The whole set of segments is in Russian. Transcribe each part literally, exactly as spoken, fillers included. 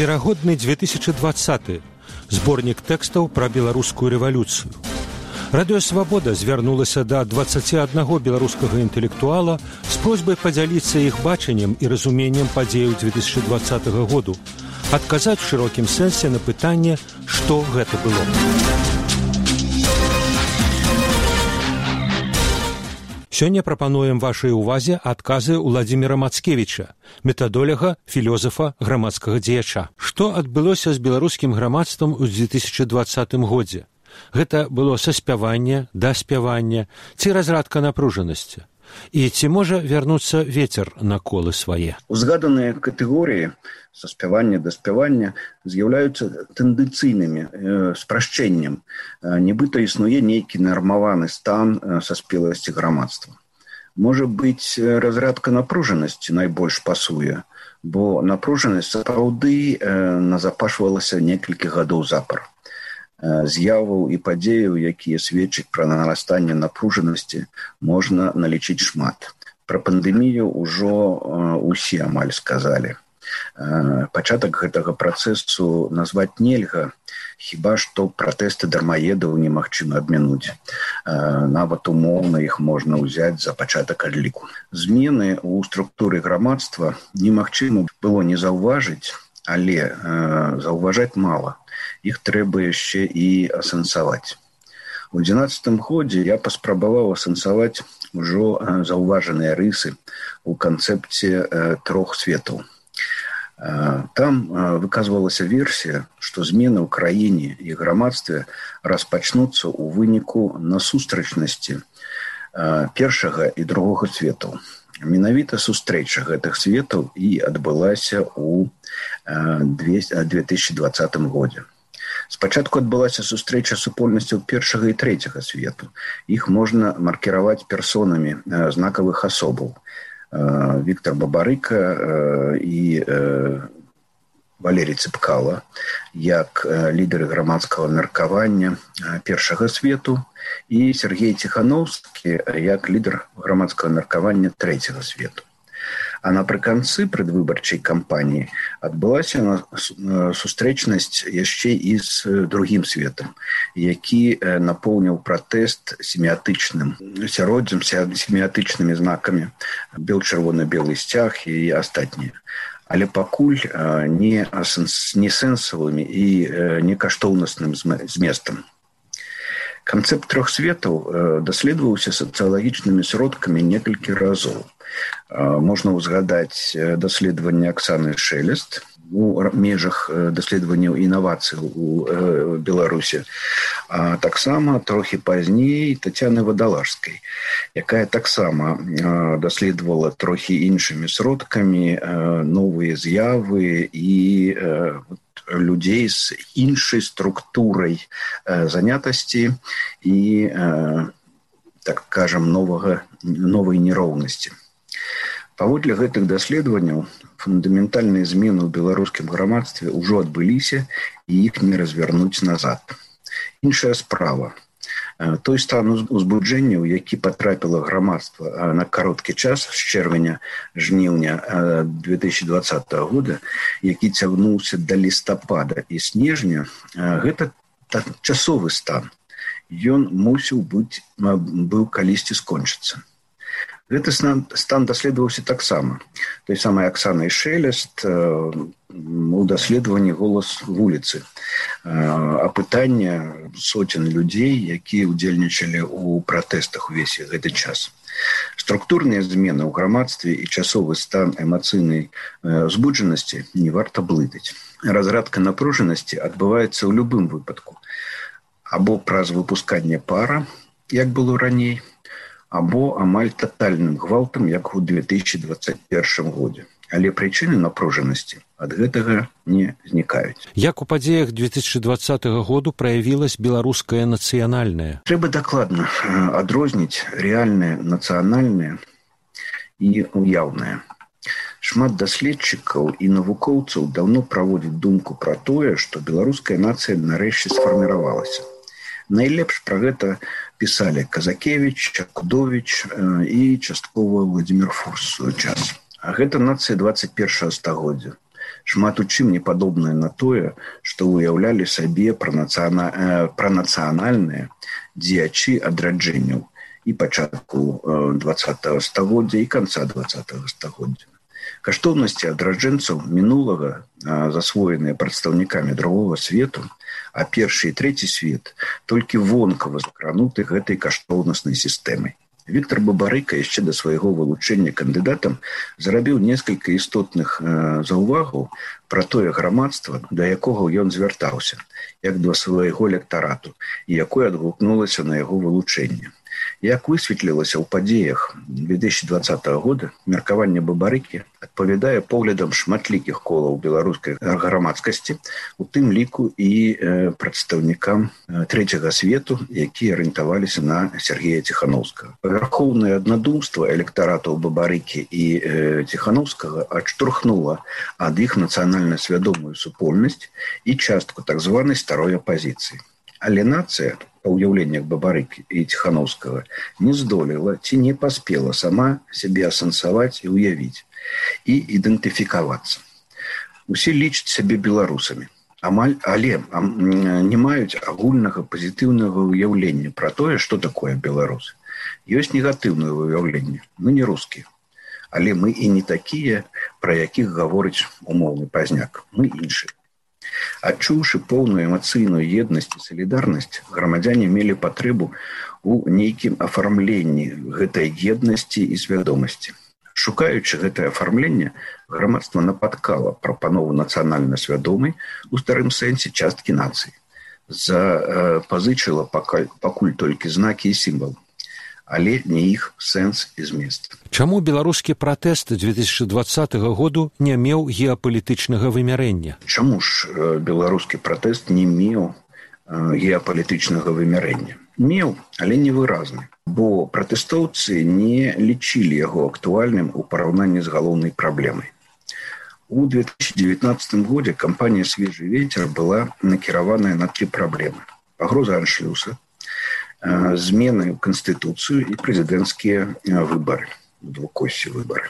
Неверагодны две тысячи двадцаты. Зборнік тэкстаў пра беларускую рэвалюцыю. Радыё Свабода звярнулася да дваццаці аднаго беларускага інтэлектуала з просьбай падзяліцца іх бачаннем і разуменнем падзеяў две тысячи двадцатага году, адказаць у шырокім сэнсе на пытанне, што гэта было. Сёння прапануем вашай увазе адказы Уладзіміра Мацкевіча, метадоляга, філёзафа, грамадскага дзеяча. Што адбылося з беларускім грамадствам у две тысячи двадцатым годзе? Гэта было саспяванне, даспяванне ці разрадка напружанасці? І ці можа вярнуцца вецер на колы свае? Узгаданыя катэгорыі саспявання, даспявання з'яўляюцца тэндэнцыйнымі, э, спрашчэннем. Э, нібыта існуе нейкі нармаваны стан э, саспеласці грамадства. Можа быць, разрадка напружанасці найбольш пасуе, бо напружанасць сапраўды э, назапашвалася некалькі гадоў запар. З'яваў і падзеяў, якія сведчаць пра нарастанне напружанасці, можна налічыць шмат. Пра пандэмію ўжо ўсе амаль сказалі. Пачатак гэтага працэсу назваць нельга, хіба што пратэсты дармаедаў немагчыма абмінуць. Нават умоўна іх можна ўзяць за пачатак адліку. Змены ў структуры грамадства немагчыма было не заўважыць, але заўважаць мала. Іх трэба яшчэ і асэнсаваць. У дванаццатым годзе я паспрабаваў асэнсаваць ужо заўважаныя рысы ў канцэпце трох светаў. Там выказвалася версія, што змены ў краіне і грамадстве распачнуцца ў выніку насустрэчнасці першага і другога светаў. Менавіта сустрэча гэтых светаў і адбылася ў две тысячи двадцатым годзе. Спачатку адбылася сустрэча супольнасцяў першага і трэцяга свету. Іх можна маркіраваць персонамі знакавых асобаў. Віктор Бабарыка і Валерій Цыпкала як лідары грамадскага меркавання першага свету і Сергей Ціхановскі як лідар грамадскага меркавання трэцяга свету. А напрыканцы прадвыбарчай кампаніі адбылася сустрэчнасць яшчэ і з другім светам, які напоўніў пратэст семіятычным асяроддзям, семіятычнымі знакамі, бел-чырвона-белы сцяг і астатнія. Але пакуль не, не сэнсавымі і не каштоўнасным зместам. Канцэпт трох светаў даследаваўся сацыялагічнымі сродкамі некалькі разоў. Можна ўзгадаць даследаванне Аксаны Шэлест у межах даследаванняў інавацый у Беларусі, а таксама трохі пазней Тацяны Вадалажскай, якая таксама даследавала трохі іншымі сродкамі новыя з'явы і людзей з іншай структурай занятасці і, так кажам, новага, новай нероўнасці. Паводле гэтых даследаванняў фундаментальныя змены ў беларускім грамадстве ўжо адбыліся і іх не развярнуць назад. Іншая справа. Той стан узбуджэнняў, які патрапіла грамадства на кароткі час з чэрвеня-жніўня две тысячи двадцатага года, які цягнуўся да лістапада і снежня, гэта часовы стан. Ён мусіў быць, быў калісьці скончыцца. Гэты стан даследаваўся таксама. Той самай Аксанай Шэлест у даследаванні «Голас вуліцы». Апытання соцень людзей, якія ўдзельнічалі ў пратэстах увесь гэты час. Структурныя змены ў грамадстве і часовы стан эмацыйнай узбуджанасці не варта блытаць. Разрадка напружанасці адбываецца ў любым выпадку. Або праз выпусканне пара, як было раней, або амаль татальным гвалтам, як у две тысячи двадцать першым годзе. Але прычыны напружанасці ад гэтага не знікаюць. Як у падзеях две тысячи двадцатага году праявілась беларускае нацыянальнае? Трэба дакладна адрозніць рэальнае нацыянальнае і уяўнае. Шмат даследчыкаў і навукоўцаў даўно праводзяць думку пра тое, што беларуская нацыя нарэшце сфарміравалася. Найлепш пра гэта пісалі Казакевіч, Чакудовіч і часткова Владзімір Фурс у свой час. А гэта нацыя двадцать першага стагоддзя. шмат у чым не падобнае на тое, што ўяўлялі сабе пранацыянальныя дзеячы адраджэнняў і пачатку дваццатага стагоддзя і канца дваццатага стагоддзя. Каштоўнасці адраджэнцаў мінулага, засвоеныя прадстаўнікамі другога свету, а першы і трэці свет толькі вонкава закрануты гэтай каштоўнаснай сістэмай. Віктор Бабарыка яшчэ да свайго вылучэння кандыдатам зарабіў некалькі істотных заўвагаў пра тое грамадства, да якога ён звяртаўся, як да свайго электарату, і якое адгукнулася на яго вылучэнне. Як высветлілася ў падзеях две тысячи двадцатого года, меркаванне Бабарыкі адпавядае поглядам шматлікіх колаў беларускай грамадскасці, у тым ліку і прадстаўнікам трэцяга свету, якія арыентаваліся на Сергея Ціханаўскага. Павярхоўнае аднадумства электаратаў Бабарыкі і Ціханаўскага адштурхнула ад іх нацыянальна-свядомую супольнасць і частку так званай старой апазіцыі. Але нацыя, па ўяўленнях Бабарыкі і Ціханаўскага, не здолела ці не паспела сама сябе асэнсаваць і ўявіць, і ідэнтыфікавацца. Усе лічаць сябе беларусамі, амаль, але не маюць агульнага пазітыўнага ўяўлення пра тое, што такое беларусы. Ёсць негатыўнае ўяўленне, мы не рускія, але мы і не такія, пра якіх гаворыць умоўны пазняк, мы іншыя. Адчуўшы поўную эмацыйную еднасць і салідарнасць, грамадзяне мелі патрэбу ў нейкім афармленні гэтай еднасці і свядомасці. Шукаючы гэтае афармленне, грамадства напаткала прапанову нацыянальна свядомай у старым сэнсе часткі нацыі. Запазычыла пакуль толькі знакі і сімвалы, але не іх сэнс і змест. Чаму беларускі пратэст две тысячи двадцатого году не меў геапалітычнага вымярэння? Чаму ж беларускі пратэст не меў геапалітычнага вымярэння? Меў, але невыразны, бо пратэстоўцы не лічылі яго актуальным у параўнанні з галоўнай праблемай. У две тысячи девятнадцатом годзе кампанія «Свежий ветер» была накіраваная на тры праблемы. Пагроза аншлюса, змены ў Канстытуцыю і прэзідэнцкія выбары, двукоссі выбары.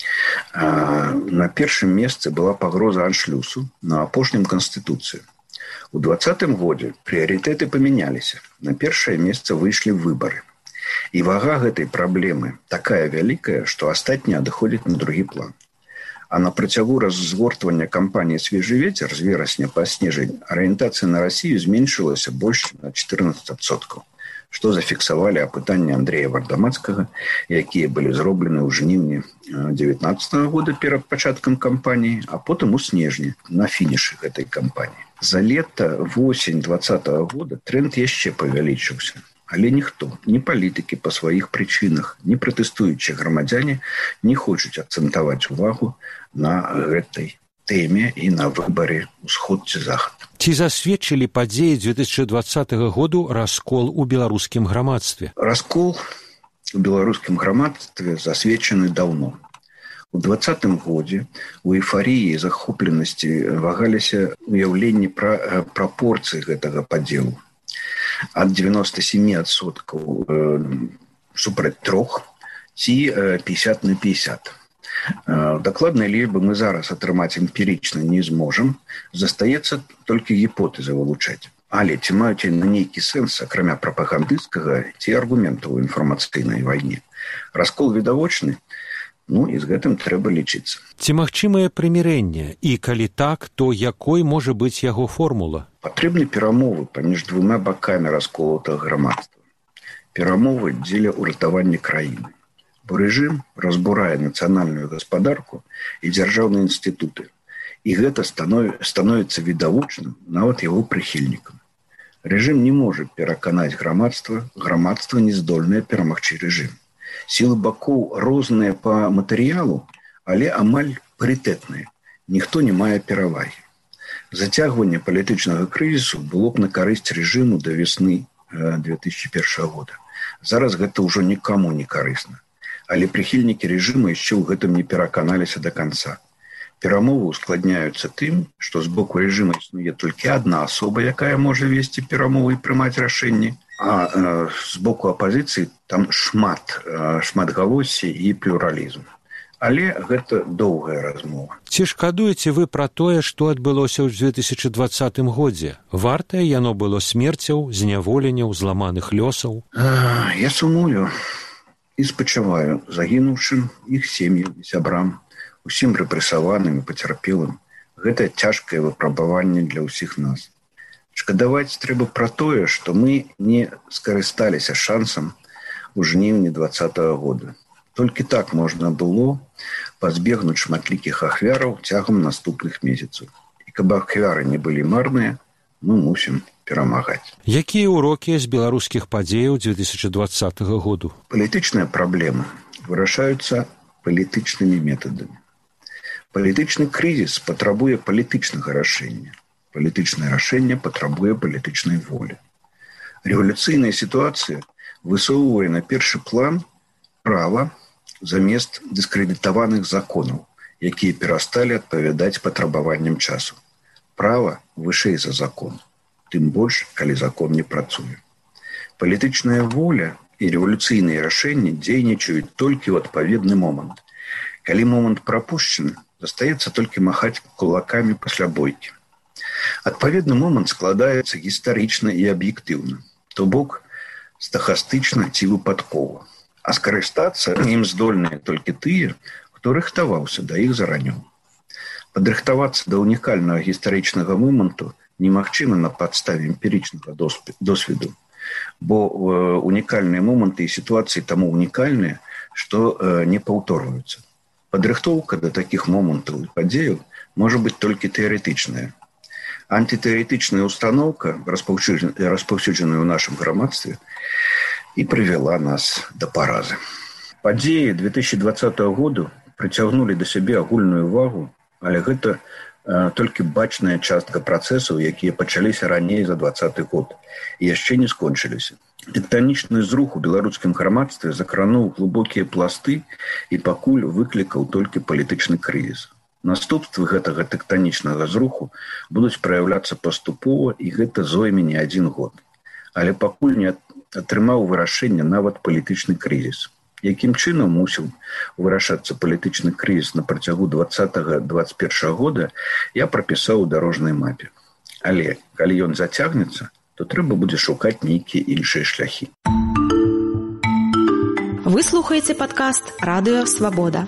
На першым месцы была пагроза аншлюсу, на апошнім Канстытуцыю. У двадцатым годзе прыярытэты памяняліся. На першае месца выйшлі выбары. І вага гэтай праблемы такая вялікая, што астатнія адыходзяць на другі план. А на працягу разгортвання кампаніі «Свежий ветер» з верасня па снежань арыентацыя на Расію зменшылася больш на чатырнаццаць адсоткаў, што зафіксавалі апытанні Андрэя Вардамацкага, якія былі зроблены ў жніўні девятнаццатого года перад пачаткам кампаніі, а потым у снежні на фінішы гэтай кампаніі. За лета восень двадцатого года тренд яшчэ павялічыўся. Але ніхто, ні палітыкі па сваіх прычынах, ні пратэстуючыя грамадзяне не хочуць акцэнтаваць увагу на гэтай тэме і на выбары ўсход ці захад. Ці засведчылі падзеі две тысячи двадцатого году раскол у беларускім грамадстве? Раскол у беларускім грамадстве засведчаны даўно. У двадцатым годзе у эйфарыі і захопленасці вагаліся ўяўленні пра прапорцыі гэтага падзелу. Ад девяносто семь адсоткаў супраць трох ці пятьдесят на пятьдесят. Дакладнай лічбы мы зараз атрымаць эмпірычна не зможам, застаецца толькі гіпотэзы вылучаць. Але ці маюць яны нейкі сэнс, акрамя прапагандысцкага ці аргументаў у інфармацыйнай вайне? Раскол відавочны, ну і з гэтым трэба лічыцца. Ці магчымае прымірэнне, і калі так, то якой можа быць яго формула? Патрэбны перамовы паміж двума бакамі расколатага грамадства. Перамовы дзеля ўратавання краіны. Бо рэжым разбурае нацыянальную гаспадарку і дзяржаўныя інстытуты. І гэта становіцца відавочным нават яго прыхільнікам. Рэжым не можа пераканаць грамадства, грамадства не здольнае перамагчы рэжым. Сілы бакоў розныя па матэрыялу, але амаль парытэтныя. Ніхто не мае перавагі. Зацягванне палітычнага крызісу было б на карысць рэжыму да весны две тысячи первого года. Зараз гэта ўжо нікому не карысна. Але прыхільнікі рэжыма яшчэ ў гэтым не пераканаліся да канца. Перамовы ускладняюцца тым, што з боку рэжыма існуе толькі адна асоба, якая можа весці перамовы і прымаць рашэнні, а э, з боку апазіцыі там шмат, э, шматгалоссі і плюралізм. Але гэта доўгая размова. Ці шкадуеце вы пра тое, што адбылося ў две тысячы двадцатым годзе? Вартае яно было смерцяў, зняволенняў, зламаных лёсаў? А, я сумую і спачуваю загінуўшым, іх сем'ям і сябрам, усім рэпрэсаваным і пацярпелым. Гэта цяжкае выпрабаванне для ўсіх нас. Шкадаваць трэба пра тое, што мы не скарысталіся шансам у жніўні двадцатага года. Толькі так можна было пазбегнуць шматлікіх ахвяраў цягам наступных месяцаў. І каб ахвяры не былі марныя, мы мусім перамагаць. Якія ўрокі з беларускіх падзеяў две тысячи двадцатага году? Палітычныя праблемы вырашаюцца палітычнымі метадамі. Палітычны крызіс патрабуе палітычнага рашэння. Палітычнае рашэнне патрабуе палітычнай волі. Рэвалюцыйная сітуацыя высоўвае на першы план права замест дыскрэдытаваных законаў, якія перасталі адпавядаць патрабаванням часу. Права вышэй за закон, тым больш, калі закон не працуе. Палітычная воля і рэвалюцыйныя рашэнні дзейнічаюць толькі ў адпаведны момант. Калі момант прапушчаны, застаецца толькі махаць кулакамі пасля бойкі. Адпаведны момант складаецца гістарычна і аб'ектыўна, то бок стахастычна ці выпадкова. А скарыстацца ім здольныя толькі тыя, хто рыхтаваўся да іх заранёў. Падрыхтавацца да унікальнага гістарычнага моманту немагчыма на падставе эмпірычнага досведу, бо унікальныя моманты і сітуацыі таму унікальныя, што не паўторваюцца. Падрыхтоўка да такіх момантаў і падзеяў можа быць толькі тэарэтычная. Антытэарэтычная устаноўка, распаўсюджаная ў нашым грамадстве, і прывяла нас да паразы. Падзеі две тысячи двадцатага году прыцягнулі да сябе агульную увагу, але гэта э, толькі бачная частка працэсаў, якія пачаліся раней за двадцаты год і яшчэ не скончыліся. Тэктанічны зрух у беларускім грамадстве закрануў глыбокія пласты і пакуль выклікаў толькі палітычны крызіс. Наступствы гэтага тэктанічнага зруху будуць праяўляцца паступова, і гэта зойме не адзін год. Але пакуль не атрымаў вырашэння нават палітычны крызіс. Якім чынам мусіў вырашацца палітычны крызіс на працягу двадцатага двадцать першага года, я прапісаў у дарожнай мапе. Але калі ён зацягнецца, то трэба будзе шукаць нейкія іншыя шляхі. Вы слухаеце падкаст «Радыё Свабода».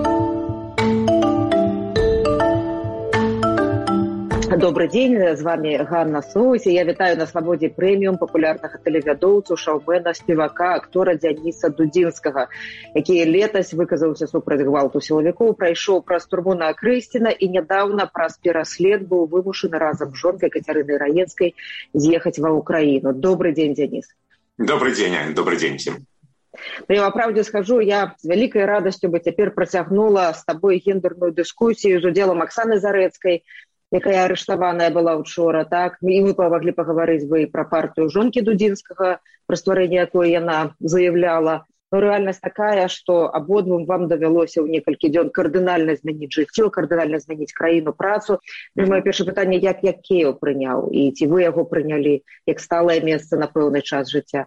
Добрый день, з вами Ганна Соусь. Я вітаю на Свабодзе прэміум папулярнага тэлевядоўцу, шоумена, спевака, актора Дзяніса Дудзінскага, які летась выказаўся супраць гвалту сілавікоў, прайшоў праз турму на Акрысціна і нядаўна праз пераслед быў вымушаны разам з жонкай Кацярынай Раецкай з'ехаць ва Ўкраіну. Добрый день, Дзяніс. Добрый день, Ань. Добрый день всем. Я вам правду скажу, я з вялікай радасцю бы цяпер працягнула з табой гендерную дыскусію з удзелам Аксаны Зарэцкай, якая арыштаваная была учора, так? І мы памаглі пагаварыць бы пра партыю жонкі Дудзінскага, пра стварэнне якой яна заяўляла. Но рэальнасць такая, што абодвум вам давялося ў некалькі дзён кардынальна змяніць жыццё, кардынальна змяніць краіну, працу. І маё першае пытанне, як як Кіеў прыняў, і ці вы яго прынялі як сталае месца на пэўны час жыцця?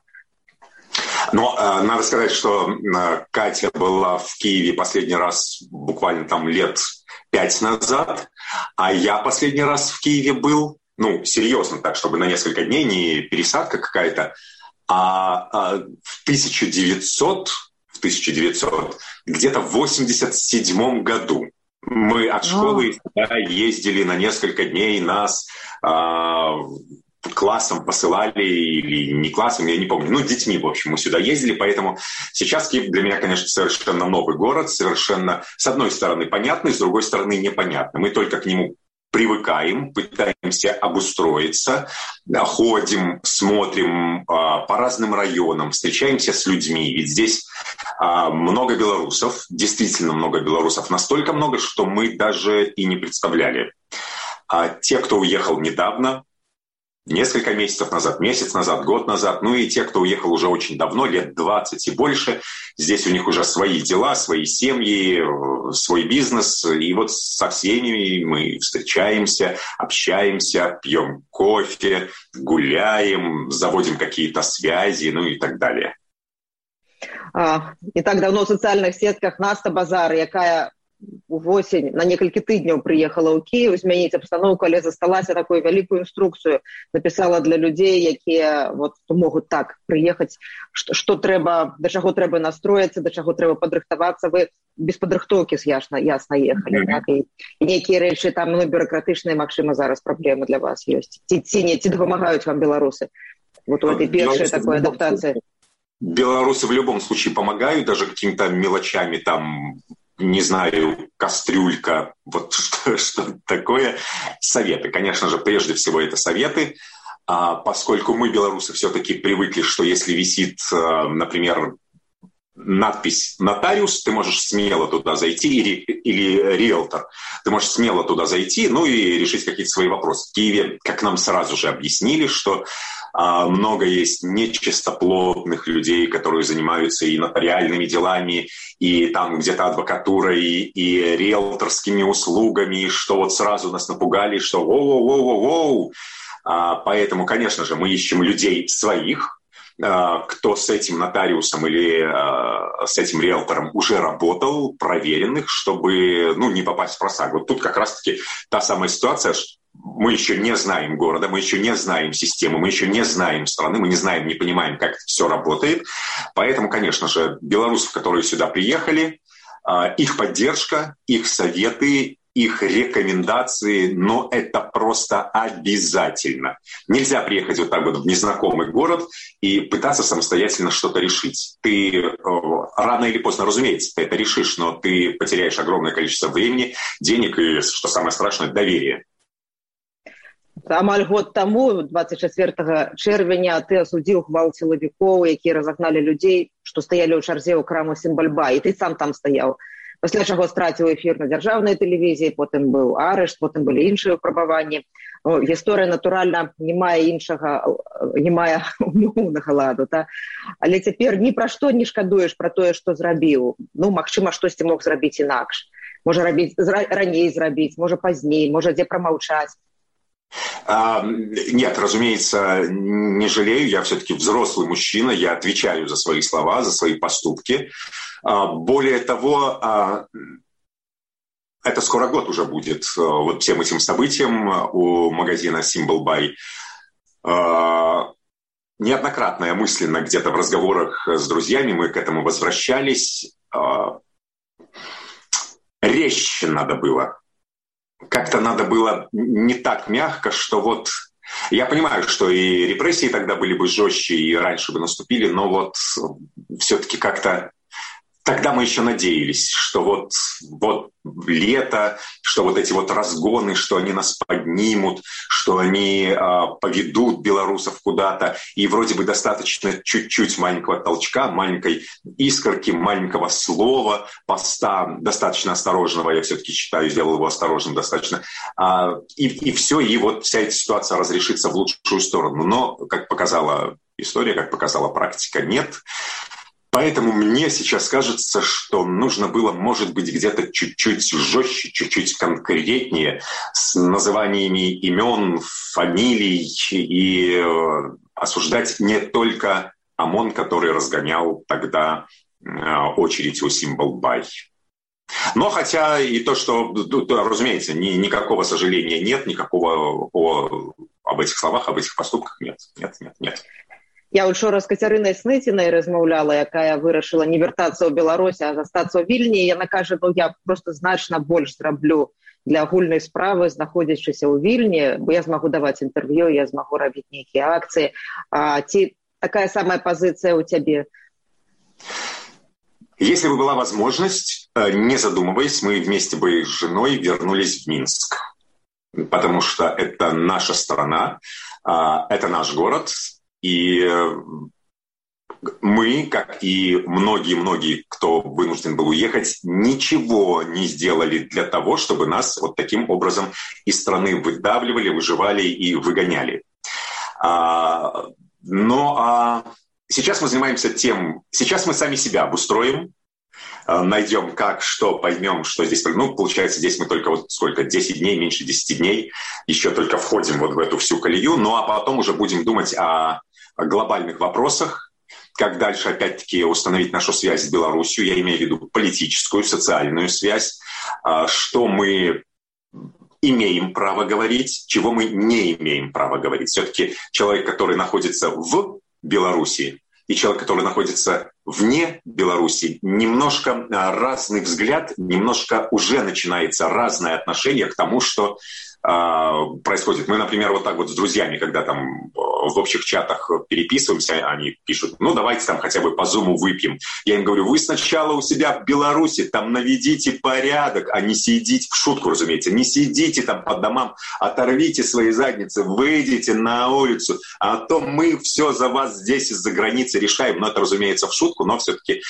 Но э, надо сказать, что э, Катя была в Киеве последний раз буквально там лет пять назад, а я последний раз в Киеве был, ну, серьезно так, чтобы на несколько дней, не пересадка какая-то, а, а в тысяча девятьсот, в тысяча девятьсот, где-то в восемьдесят седьмом году. Мы от школы да, ездили на несколько дней, нас а, классом посылали, или не классом, я не помню, ну, детьми, в общем, мы сюда ездили, поэтому сейчас Киев для меня, конечно, совершенно новый город, совершенно, с одной стороны, понятный, с другой стороны, непонятный. Мы только к нему привыкаем, пытаемся обустроиться, ходим, смотрим а, по разным районам, встречаемся с людьми. Ведь здесь а, много белорусов, действительно много белорусов, настолько много, что мы даже и не представляли. А те, кто уехал недавно, несколько месяцев назад, месяц назад, год назад, ну и те, кто уехал уже очень давно, лет двадцать и больше, здесь у них уже свои дела, свои семьи, свой бизнес, и вот со всеми мы встречаемся, общаемся, пьем кофе, гуляем, заводим какие-то связи, ну и так далее. не так давно в социальных сетках Наста Базар, якая увосень на некалькі тыдняў прыехала ў Кіеў змяніць абстаноўку, але засталася такую вялікую інструкцыю, напісала для людзей, якія вот, могуць так прыехаць, што, што трэба, да чаго трэба настроіцца, да чаго трэба падрыхтавацца. Вы без падрыхтоўкі ясна, ясна ехалі. Mm-hmm. Так? І, і нейкія рэчы там ну, бюракратычныя, магчыма, зараз праблемы для вас ёсць. Ці, ці, не, ці дапамагаюць вам беларусы? Вот у этой першай такой адаптации. Белорусы в любом случае помогают, даже какими-то мелочами, там, не знаю, кастрюлька, вот что, что такое. Советы. Конечно же, прежде всего это советы, а поскольку мы, белорусы, все-таки привыкли, что если висит, например, надпись «Нотариус», ты можешь смело туда зайти, или, или «Риэлтор», ты можешь смело туда зайти, ну и решить какие-то свои вопросы. В Киеве, как нам сразу же объяснили, что а, много есть нечистоплотных людей, которые занимаются и нотариальными делами, и там где-то адвокатурой, и, и риэлторскими услугами, что вот сразу нас напугали, что воу-воу-воу-воу. А, поэтому, конечно же, мы ищем людей своих, кто с этим нотариусом или э, с этим риэлтором уже работал, проверенных, чтобы ну, не попасть в просак. Вот тут как раз-таки та самая ситуация, что мы еще не знаем города, мы еще не знаем системы, мы еще не знаем страны, мы не знаем, не понимаем, как это все работает. Поэтому, конечно же, белорусов, которые сюда приехали, э, их поддержка, их советы, их рекомендации, но это просто обязательно. Нельзя приехать вот так вот в незнакомый город и пытаться самостоятельно что-то решить. Ты э, рано или поздно, разумеется, ты это решишь, но ты потеряешь огромное количество времени, денег и, что самое страшное, доверие. Амаль год таму, двадцать четвёртага чэрвеня, ты асудзіў гвалт сілавікоў, якія разагналі людзей, што стаялі ў чарзе ў краму Сімбальба, і ты сам там стаяў. Пасля чаго страціў эфір на дзяржаўнай тэлевізіі, потым быў арышт, потым былі іншыя выпрабаванні. Гісторыя, натуральна, не мае іншага, не мае умоўнага ладу. Та? Але цяпер ні пра што не шкадуеш пра тое, што зрабіў. Ну, магчыма, штосьці мог зрабіць інакш. Можа, рабіць, раней зрабіць, можа, пазней, можа, дзе прамаўчаць. А, нет, разумеется, не жалею. Я все-таки взрослый мужчина, я отвечаю за свои слова, за свои поступки. А, более того, а, это скоро год уже будет вот всем этим событиям у магазина Symbol Buy. А, неоднократно я мысленно где-то в разговорах с друзьями мы к этому возвращались. А, резче надо было. Как-то надо было не так мягко, что вот... Я понимаю, что и репрессии тогда были бы жестче, и раньше бы наступили, но вот все-таки как-то... Тогда мы еще надеялись, что вот, вот лето, что вот эти вот разгоны, что они нас поднимут, что они э, поведут белорусов куда-то. И вроде бы достаточно чуть-чуть маленького толчка, маленькой искорки, маленького слова, поста, достаточно осторожного, я все-таки считаю, сделал его осторожным достаточно. Э, и, и все, и вот вся эта ситуация разрешится в лучшую сторону. Но, как показала история, как показала практика, нет. Поэтому мне сейчас кажется, что нужно было, может быть, где-то чуть-чуть жестче, чуть-чуть конкретнее, с называниями имен, фамилий, и э, осуждать не только ОМОН, который разгонял тогда э, очередь у Symbol Buy. Но хотя и то, что, разумеется, ни, никакого сожаления нет, никакого о, об этих словах, об этих поступках нет, нет, нет, нет. Я учора з Кацярынай Сныцінай размаўляла, якая вырашыла не вяртацца ў Беларусь, а застацца ў Вільні. Яна кажа, ну я просто значна больш зраблю для агульнай справы, знаходзячыся ў Вільні, бо я змагу даваць інтэрв'ю, я змагу рабіць нейкія акцыі. А ці такая самая позиция у тебя? Если бы была возможность, не задумываясь, мы вместе бы с женой вернулись в Минск. Потому что это наша страна, это наш город. И мы, как и многие-многие, кто вынужден был уехать, ничего не сделали для того, чтобы нас вот таким образом из страны выдавливали, выживали и выгоняли. Но сейчас мы занимаемся тем, сейчас мы сами себя обустроим, найдем как, что, поймем, что здесь. Ну, получается, здесь мы только вот сколько, десять дней, меньше десяти дней, еще только входим вот в эту всю колею, ну а потом уже будем думать о глобальных вопросах, как дальше, опять-таки, установить нашу связь с Беларусью, я имею в виду политическую, социальную связь, что мы имеем право говорить, чего мы не имеем права говорить. Все-таки человек, который находится в Беларуси, и человек, который находится вне Беларуси, немножко разный взгляд, немножко уже начинается разное отношение к тому, что происходит. Мы, например, вот так вот с друзьями, когда там в общих чатах переписываемся, они пишут, ну, давайте там хотя бы по зуму выпьем. Я им говорю, вы сначала у себя в Беларуси там наведите порядок, а не сидите, в шутку, разумеется, не сидите там по домам, оторвите свои задницы, выйдите на улицу, а то мы все за вас здесь из-за границы решаем. Но это, разумеется, в шутку, но все-таки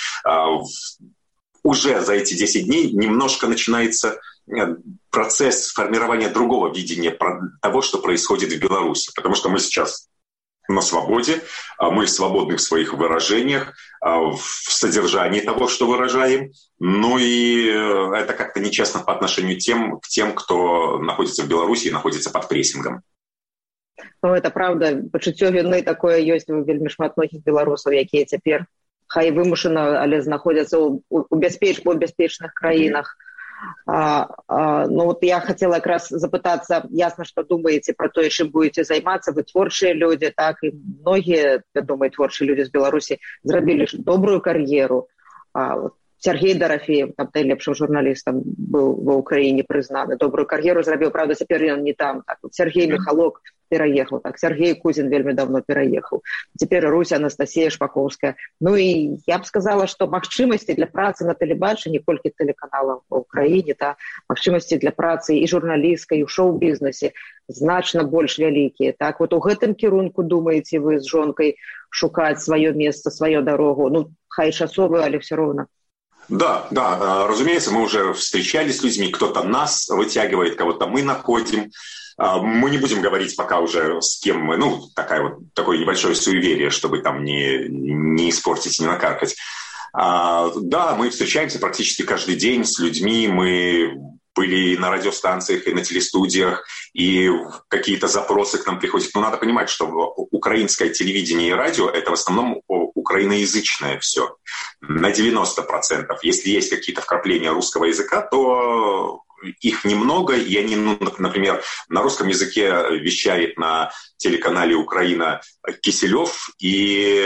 уже за эти десять дней немножко начинается процесс формирования другого видения того, что происходит в Беларуси. Потому что мы сейчас на свободе, мы свободны в своих выражениях, в содержании того, что выражаем. Ну и это как-то нечестно по отношению тем, к тем, кто находится в Беларуси и находится под прессингом. Ну, это правда. Пачуццё віны такое ёсць у вельмі шмат многіх беларусаў, якія цяпер хай вымушана, але знаходзяцца ў, у бяспеч, у бяспечных краінах. А, а, ну вот я хотела как раз запытаться, ясно, что думаете про то, чем будете заниматься, вы творчие люди, так, и многие, я думаю, творчие люди из Беларуси зрабілі добрую кар'еру. А, вот Сергей Дорофеев, там найлепшым журналістам был в Украине признаны, добрую кар'еру зрабіў, правда, цяпер ён не там. Так, вот Сергей Михалок переехал, так, Сергей Кузин вельмі давно переехал. Теперь Русь Анастасия Шпаковская. Ну и я бы сказала, что магчымасці для працы на тэлебачанні, не колькі тэлеканалаў в Украине, да, магчымасці для працы і журналісткай, і ў шоу-бізнесе значна больш вялікія. Так, вот у гэтым кірунку думаете вы з жонкай шукаць сваё месца, сваю дорогу, ну, хай часовую, але все равно. Да, да, разумеется, мы уже встречались с людьми, кто-то нас вытягивает, кого-то мы находим. Мы не будем говорить пока уже с кем мы, ну, такая вот, такое небольшое суеверие, чтобы там не, не испортить, не накаркать. А, да, мы встречаемся практически каждый день с людьми, мы были и на радиостанциях, и на телестудиях, и какие-то запросы к нам приходят. Но надо понимать, что украинское телевидение и радио – это в основном украиноязычное все, на девяносто процентов. Если есть какие-то вкрапления русского языка, то их немного, и они, ну, например, на русском языке вещает на телеканале «Украина» Киселев и,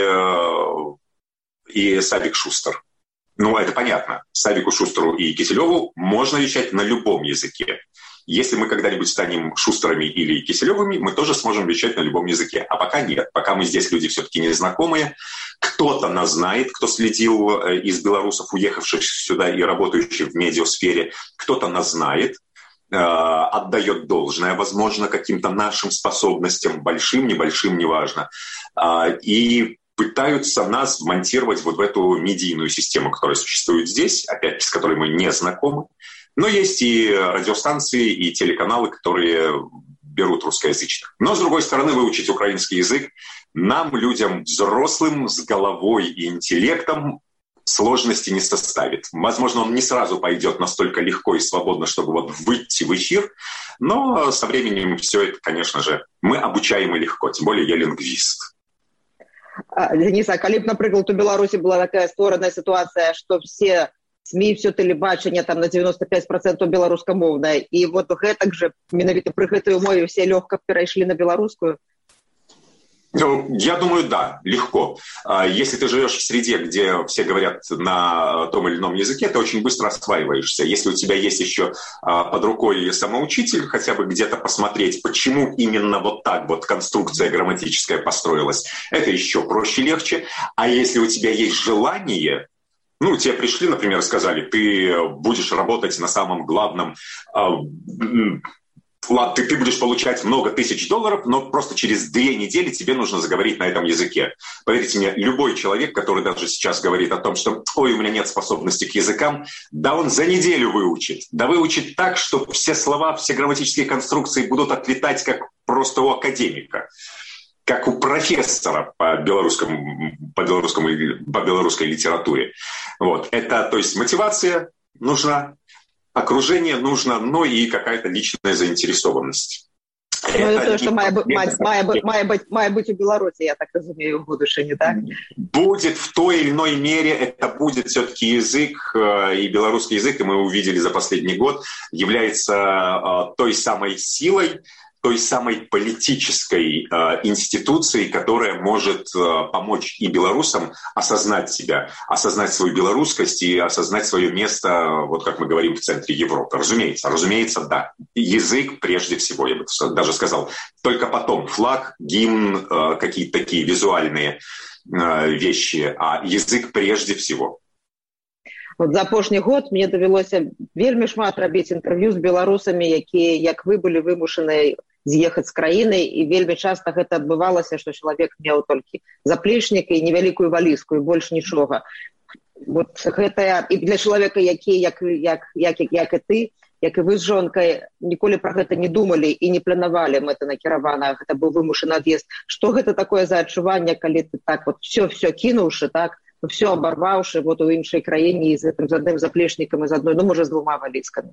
и Савик Шустер. Ну, это понятно. Савику Шустеру и Киселеву можно вещать на любом языке. Если мы когда-нибудь станем Шустерами или Киселевыми, мы тоже сможем вещать на любом языке. А пока нет. Пока мы здесь люди все-таки незнакомые. Кто-то нас знает, кто следил из белорусов, уехавших сюда и работающих в медиасфере. Кто-то нас знает, отдает должное, возможно, каким-то нашим способностям, большим, небольшим, неважно. И пытаются нас вмонтировать вот в эту медийную систему, которая существует здесь, опять с которой мы не знакомы. Но есть и радиостанции, и телеканалы, которые берут русскоязычных. Но, с другой стороны, выучить украинский язык нам, людям взрослым, с головой и интеллектом, сложности не составит. Возможно, он не сразу пойдет настолько легко и свободно, чтобы вот выйти в эфир, но со временем все это, конечно же, мы обучаем и легко, тем более я лингвист. Денис, а калі б, напрыклад, у Беларусі была такая створаная ситуация, что все СМИ, все телебачанне там на девяносто пять процентов беларускамоўнае, и вот гэтак же менавіта пры гэтай умове все легко перейшли на белорусскую? Ну, я думаю, да, легко. Если ты живешь в среде, где все говорят на том или ином языке, ты очень быстро осваиваешься. Если у тебя есть еще под рукой самоучитель, хотя бы где-то посмотреть, почему именно вот так вот конструкция грамматическая построилась, это еще проще, легче. А если у тебя есть желание, ну, тебе пришли, например, сказали, ты будешь работать на самом главном... Ладно, ты, ты будешь получать много тысяч долларов, но просто через две недели тебе нужно заговорить на этом языке. Поверьте мне, любой человек, который даже сейчас говорит о том, что «Ой, у меня нет способности к языкам», да он за неделю выучит. Да выучит так, что все слова, все грамматические конструкции будут отлетать как просто у академика, как у профессора по белорусскому, по белорусскому, по белорусской литературе. Вот. Это, то есть, мотивация нужна. Окружение нужно, но и какая-то личная заинтересованность. Ну, это то, что мае, мае, мае, мае, быть, мае быть у Беларуси, я так разумею, в будущем, не так? Будет в той или иной мере, это будет все-таки язык, и белорусский язык, и мы увидели за последний год, является той самой силой, той самой политической э, институцией, которая может э, помочь и белорусам осознать себя, осознать свою белорусскость и осознать свое место, вот как мы говорим, в центре Европы. Разумеется, разумеется, да. Язык прежде всего, я бы даже сказал. Только потом флаг, гимн, э, какие-то такие визуальные э, вещи, а язык прежде всего. Вот за апошні год мне давялося вельмі шмат рабіць інтэрв'ю з беларусамі, якія, як вы, былі вымушаныя з'ехаць з краіны, і вельмі часта гэта адбывалася, што чалавек меў толькі заплечнік і невялікую валізку, і больш нічога. Вот гэта і для чалавека, які, як, як, як, як і ты, як і вы з жонкай, ніколі пра гэта не думалі і не планавалі мэтанакіравана, гэта быў вымушаны ад'езд. Што гэта такое за адчуванне, калі ты так вот все-все кінуўшы, так, все оборвавши вот у іншей краине и с этим, с одним заплечником, и с одной, ну, может, с двумя вализками.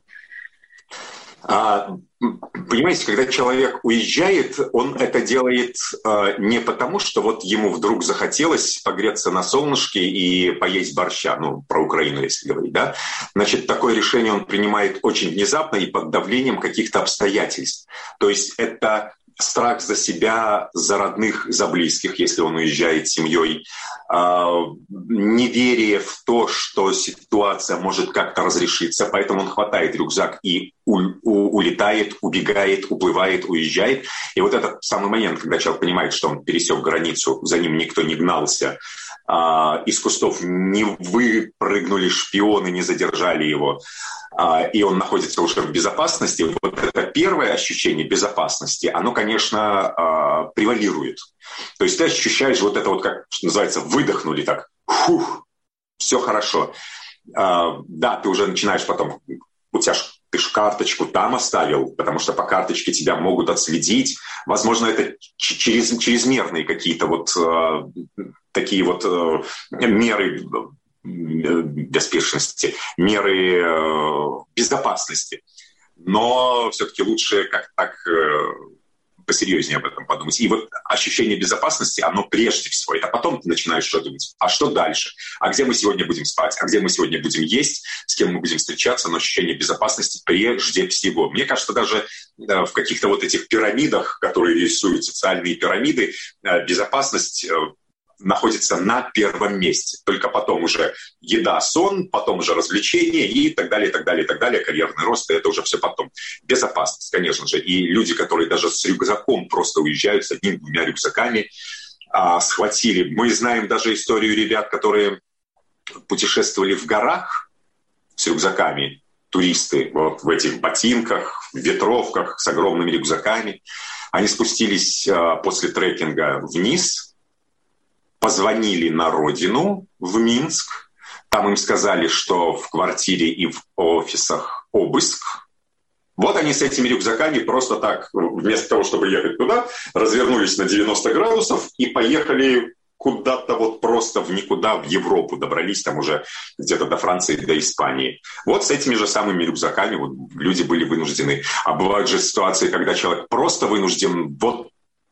А, понимаете, когда человек уезжает, он это делает а, не потому, что вот ему вдруг захотелось погреться на солнышке и поесть борща, ну, про Украину, если говорить, да. Значит, такое решение он принимает очень внезапно и под давлением каких-то обстоятельств. То есть это страх за себя, за родных, за близких, если он уезжает с семьей, неверие в то, что ситуация может как-то разрешиться, поэтому он хватает рюкзак и у, у, улетает, убегает, уплывает, уезжает. И вот этот самый момент, когда человек понимает, что он пересек границу, за ним никто не гнался, из кустов не выпрыгнули шпионы, не задержали его, и он находится уже в безопасности, вот это первое ощущение безопасности, оно, конечно, превалирует. То есть ты ощущаешь вот это вот, как что называется, выдохнули так, фух, все хорошо. Да, ты уже начинаешь потом, у тебя ж, ты ж карточку там оставил, потому что по карточке тебя могут отследить. Возможно, это через, чрезмерные какие-то вот такие вот меры беспечности, меры безопасности. Но все-таки лучше как так посерьезнее об этом подумать. И вот ощущение безопасности, оно прежде всего. Это потом ты начинаешь что думать. А что дальше? А где мы сегодня будем спать? А где мы сегодня будем есть? С кем мы будем встречаться? Но ощущение безопасности прежде всего. Мне кажется, даже в каких-то вот этих пирамидах, которые рисуют социальные пирамиды, безопасность находится на первом месте. Только потом уже еда, сон, потом уже развлечения и так далее, так далее, так далее. Карьерный рост, это уже все потом. Безопасность, конечно же. И люди, которые даже с рюкзаком просто уезжают, с одним-двумя рюкзаками, а, схватили. Мы знаем даже историю ребят, которые путешествовали в горах с рюкзаками. Туристы вот в этих ботинках, в ветровках с огромными рюкзаками. Они спустились а, после трекинга вниз, позвонили на родину, в Минск. Там им сказали, что в квартире и в офисах обыск. Вот они с этими рюкзаками просто так, вместо того, чтобы ехать туда, развернулись на девяносто градусов и поехали куда-то вот просто в никуда, в Европу. Добрались там уже где-то до Франции, до Испании. Вот с этими же самыми рюкзаками вот люди были вынуждены. А бывают же ситуации, когда человек просто вынужден, вот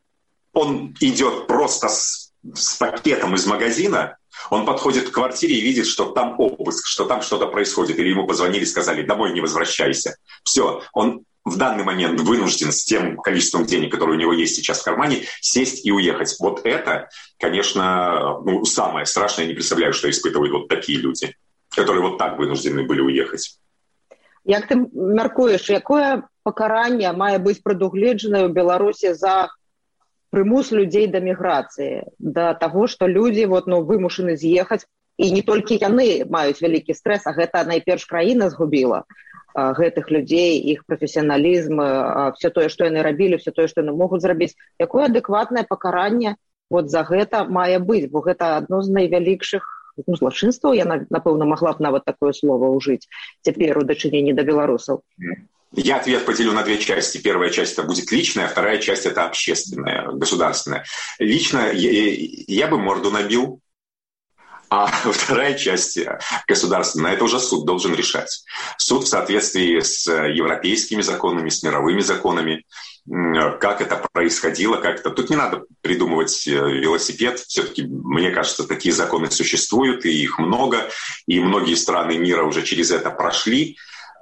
он идет просто с с пакетом из магазина, он подходит к квартире и видит, что там обыск, что там что-то происходит. Или ему позвонили, сказали, домой не возвращайся. Все, он в данный момент вынужден с тем количеством денег, которое у него есть сейчас в кармане, сесть и уехать. Вот это, конечно, ну, самое страшное. Я не представляю, что испытывают вот такие люди, которые вот так вынуждены были уехать. Як ты мяркуеш, якое пакаранне мае быць прадугледжанае ў Беларусі за прымус людзей да міграцыі, да таго, што людзі вот, ну, вымушаны з'ехаць, і не толькі яны маюць вялікі стрэс, а гэта найперш краіна згубіла а, гэтых людзей, іх прафесіяналізм, а, все тое, што яны рабілі, все тое, што яны могуць зрабіць. Якое адэкватнае пакаранне вот за гэта мае быць, бо гэта адно з найвялікшых ну, злачынстваў, я, напэўна, магла б нават такое слово ўжыць цяпер у дачыненні да беларусаў. Я ответ поделю на две части. Первая часть это будет личная, вторая часть это общественная, государственная. Лично я, я бы морду набил, А вторая часть государственная, это уже суд должен решать. Суд в соответствии с европейскими законами, с мировыми законами, как это происходило, как это... Тут не надо придумывать велосипед. Все-таки, мне кажется, такие законы существуют, и их много, и многие страны мира уже через это прошли.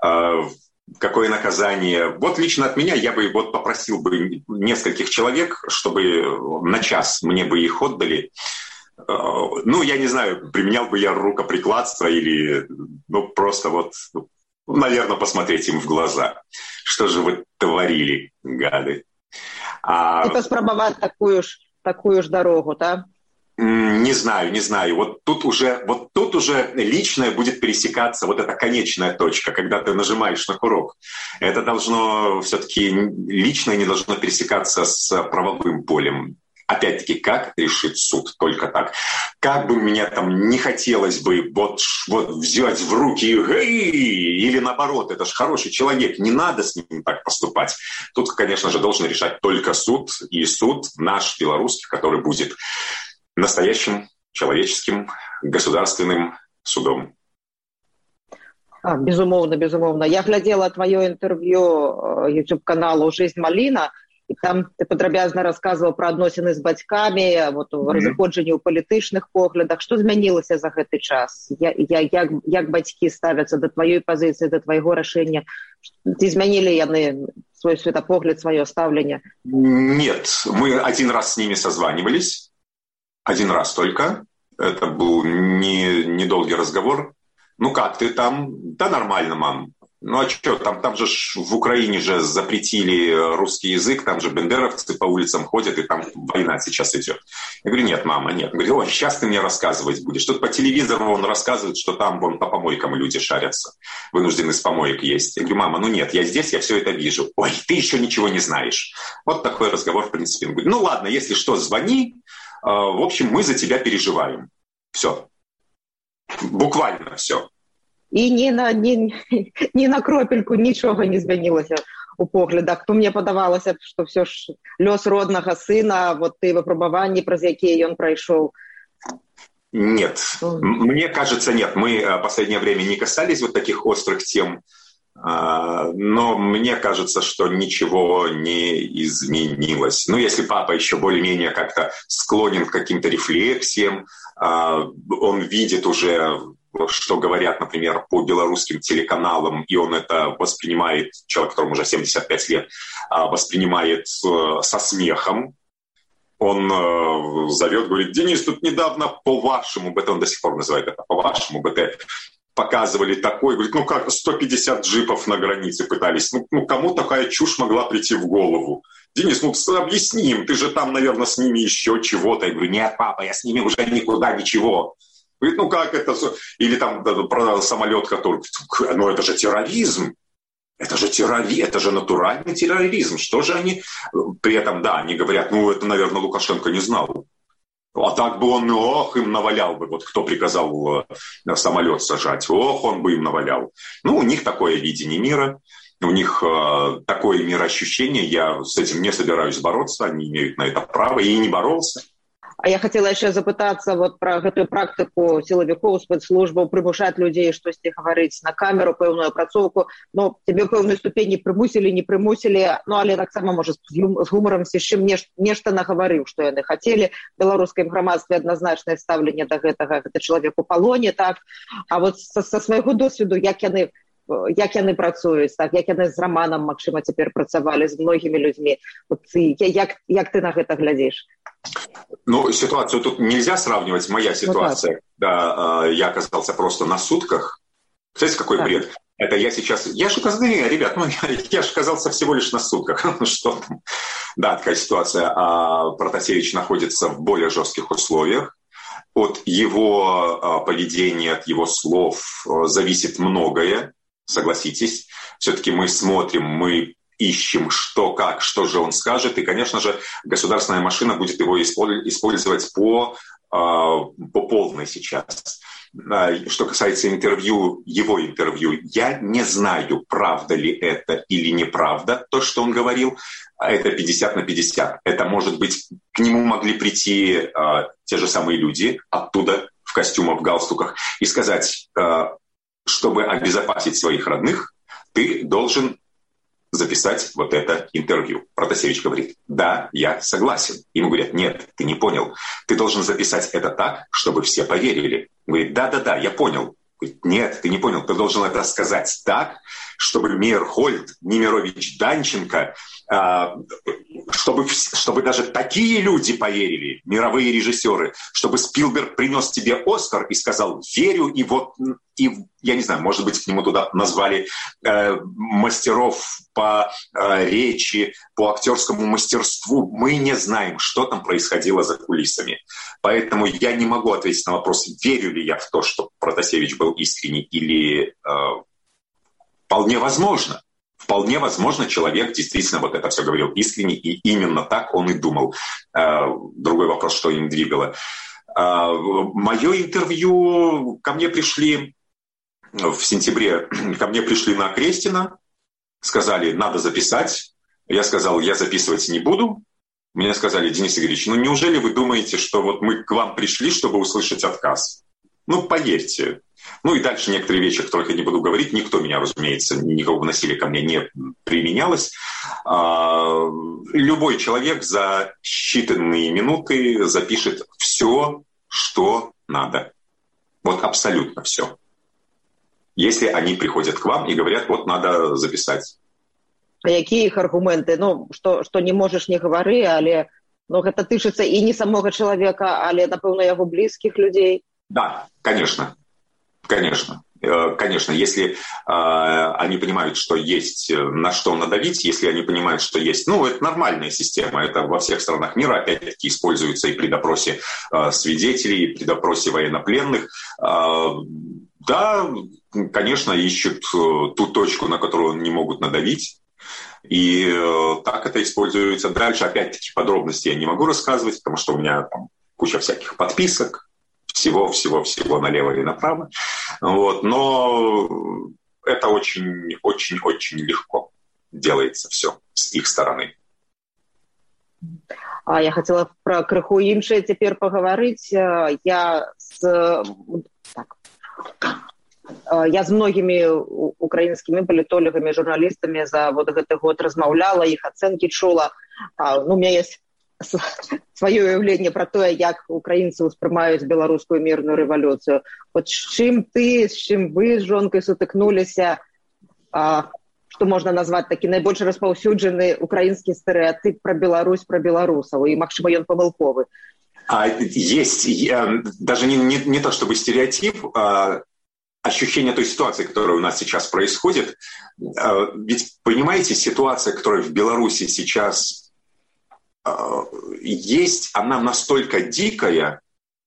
Какое наказание? Вот лично от меня я бы вот попросил бы нескольких человек, чтобы на час мне бы их отдали. Ну, я не знаю, применял бы я рукоприкладство или ну, просто вот, наверное, посмотреть им в глаза. Что же вы творили, гады? А... Это спробовать такую ж, такую ж дорогу, да? Не знаю, не знаю. Вот тут уже, вот тут уже личное будет пересекаться, вот эта конечная точка, когда ты нажимаешь на курок. Это должно все-таки, личное не должно пересекаться с правовым полем. Опять-таки, как решит суд? Только так. Как бы мне там не хотелось бы вот, вот взять в руки или наоборот, это же хороший человек, не надо с ним так поступать. Тут, конечно же, должен решать только суд, и суд наш, белорусский, который будет настоящим человеческим государственным судом. А, безумоўна, безумоўна. Я глядела твоё інтэрв'ю YouTube-каналу «Жизнь Маліна», і там ты падрабязна расказваў пра адносіны з бацькамі, вот, mm-hmm. разыходжанні ў палітычных поглядах. Што змянілася за гэты час? Я, я, як, як бацькі ставяцца да тваёй пазіцыі, да твайго рашэння? Ці змянілі яны свой светапогляд, сваё стаўленне? Нет, мы один раз с ними созванивались. Один раз только. Это был не, недолгий разговор. Ну как ты там? Да нормально, мам. Ну а что, там, там же в Украине же запретили русский язык, там же бендеровцы по улицам ходят, и там война сейчас идет. Я говорю, нет, мама, нет. Он говорит, ой, сейчас ты мне рассказывать будешь. Тут по телевизору он рассказывает, что там вон по помойкам люди шарятся, вынуждены с помоек есть. Я говорю, мама, ну нет, я здесь, я все это вижу. Ой, ты еще ничего не знаешь. Вот такой разговор, в принципе. Он говорит, ну ладно, если что, звони. В общем, мы за тебя переживаем. Все. Буквально все. І ні на, ні, ні на кропельку нічого не змянілося у поглядах. То мне падавалася, што все ж лёс роднага сына, вот ты выпрабаванні, праз якія ён прайшоў. Нет, mm. мне кажется, нет. Мы в последнее время не касались вот таких острых тем, но мне кажется, что ничего не изменилось. Ну, если папа еще более-менее как-то склонен к каким-то рефлексиям, он видит уже, что говорят, например, по белорусским телеканалам, и он это воспринимает, человек, которому уже семьдесят пять лет, воспринимает со смехом. Он зовет, говорит, Денис, тут недавно по-вашему, БТ, он до сих пор называет это по-вашему, БТ, показывали такой, говорит, ну как, сто пятьдесят джипов на границе пытались. Ну, ну кому такая чушь могла прийти в голову? Денис, ну объясни им, ты же там, наверное, с ними еще чего-то. Я говорю, нет, папа, я с ними уже никуда, ничего. Говорит, ну как это? Или там про самолет, который... Ну это же терроризм. Это же терроризм, это же натуральный терроризм. Что же они... При этом, да, они говорят, ну это, наверное, Лукашенко не знал. А так бы он, ох, им навалял бы. Вот кто приказал самолет сажать, ох, он бы им навалял. Ну, у них такое видение мира. У них э, такое мироощущение. Я с этим не собираюсь бороться. Они имеют на это право. И не боролся. А я хотела еще запытаться вот про эту практику силовиков, спецслужбаў прымушаць людзей штосьці гаварыць на камеру, пэўную апрацоўку. Ну, тебе пэўную ступень не прымусілі, не прымусілі, ну, але таксама, можа, з гумаром з чым нешта нагаварыў, што яны хацелі. В беларускім грамадстве адназначнае стаўленне да гэтага, гэта чалавек у палоне, так. А вот са, са свайго досведу, як яны як яны працуюць, так, як яны з Романом, магчыма, цяпер працавалі з многімі людзьмі. Вот, як, як ты на гэта глядзіш? Ну, ситуацию тут нельзя сравнивать. Моя ситуация, ну, да, я оказался просто на сутках. Кстати, какой да. бред. Это я сейчас... Я же оказался... Ребят, ну, я, я же оказался всего лишь на сутках. Ну, что там? Да, такая ситуация. А Протасевич находится в более жестких условиях. От его поведения, от его слов зависит многое. Согласитесь. Все-таки мы смотрим, мы ищем, что, как, что же он скажет. И, конечно же, государственная машина будет его использовать по, по полной сейчас. Что касается интервью, его интервью, я не знаю, правда ли это или неправда, то, что он говорил. Это пятьдесят на пятьдесят. Это, может быть, к нему могли прийти те же самые люди оттуда, в костюмах, в галстуках, и сказать, чтобы обезопасить своих родных, ты должен записать вот это интервью. Протасевич говорит, да, я согласен. Ему говорят, нет, ты не понял. Ты должен записать это так, чтобы все поверили. Он говорит, да-да-да, я понял. Говорит, нет, ты не понял. Ты должен это сказать так, чтобы Мейерхольд, Немирович, Данченко, чтобы, чтобы даже такие люди поверили, мировые режиссеры, чтобы Спилберг принес тебе Оскар и сказал, верю, и вот, и, я не знаю, может быть, к нему туда назвали э, мастеров по э, речи, по актерскому мастерству. Мы не знаем, что там происходило за кулисами. Поэтому я не могу ответить на вопрос, верю ли я в то, что Протасевич был искренний, или э, вполне возможно. Вполне возможно, человек действительно вот это все говорил искренне, и именно так он и думал. Другой вопрос, что им двигало. Мое интервью, ко мне пришли в сентябре, ко мне пришли на Крестина, сказали, надо записать. Я сказал, я записывать не буду. Мне сказали, Денис Игоревич, ну неужели вы думаете, что вот мы к вам пришли, чтобы услышать отказ? Ну, поверьте. Ну и дальше некоторые вещи, о которых я не буду говорить. Никто меня, разумеется, никакого насилия ко мне не применялось. А, любой человек за считанные минуты запишет все, что надо. Вот абсолютно все. Если они приходят к вам и говорят, вот надо записать. А какие их аргументы? Ну, что, что не можешь, не говори, але ну, это тычыцца и не самого человека, але, напэўна, его близких людей. Да, конечно. Конечно. Конечно, если э, они понимают, что есть на что надавить, если они понимают, что есть... Ну, это нормальная система, это во всех странах мира, опять-таки, используется и при допросе э, свидетелей, и при допросе военнопленных. Э, да, конечно, ищут ту точку, на которую не могут надавить. И э, так это используется дальше. Опять-таки, подробности я не могу рассказывать, потому что у меня там куча всяких подписок. Всего-всего-всего налево и направо. Вот. Но это очень-очень-очень легко делается все с их стороны. А я хотела про крыху іншае цяпер паговорить. Я с, так, я з многімі украінскімі палітолагамі, журналістамі за вот гэты год размаўляла, іх ацэнкі чула. Ну, у меня есть свое уявление про то, як украинцы успрымаюць беларускую мирную революцию. Вот с чем ты, с чем вы с жонкой сутыкнулись, а, что можно назвать таки наибольш распаўсюджаны украинский стереотип про Беларусь, про белорусов, и магчыма ён памылковы. А, есть, я, даже не, не, не то чтобы стереотип, а ощущение той ситуации, которая у нас сейчас происходит. А, ведь, понимаете, ситуация, которая в Беларуси сейчас есть, она настолько дикая,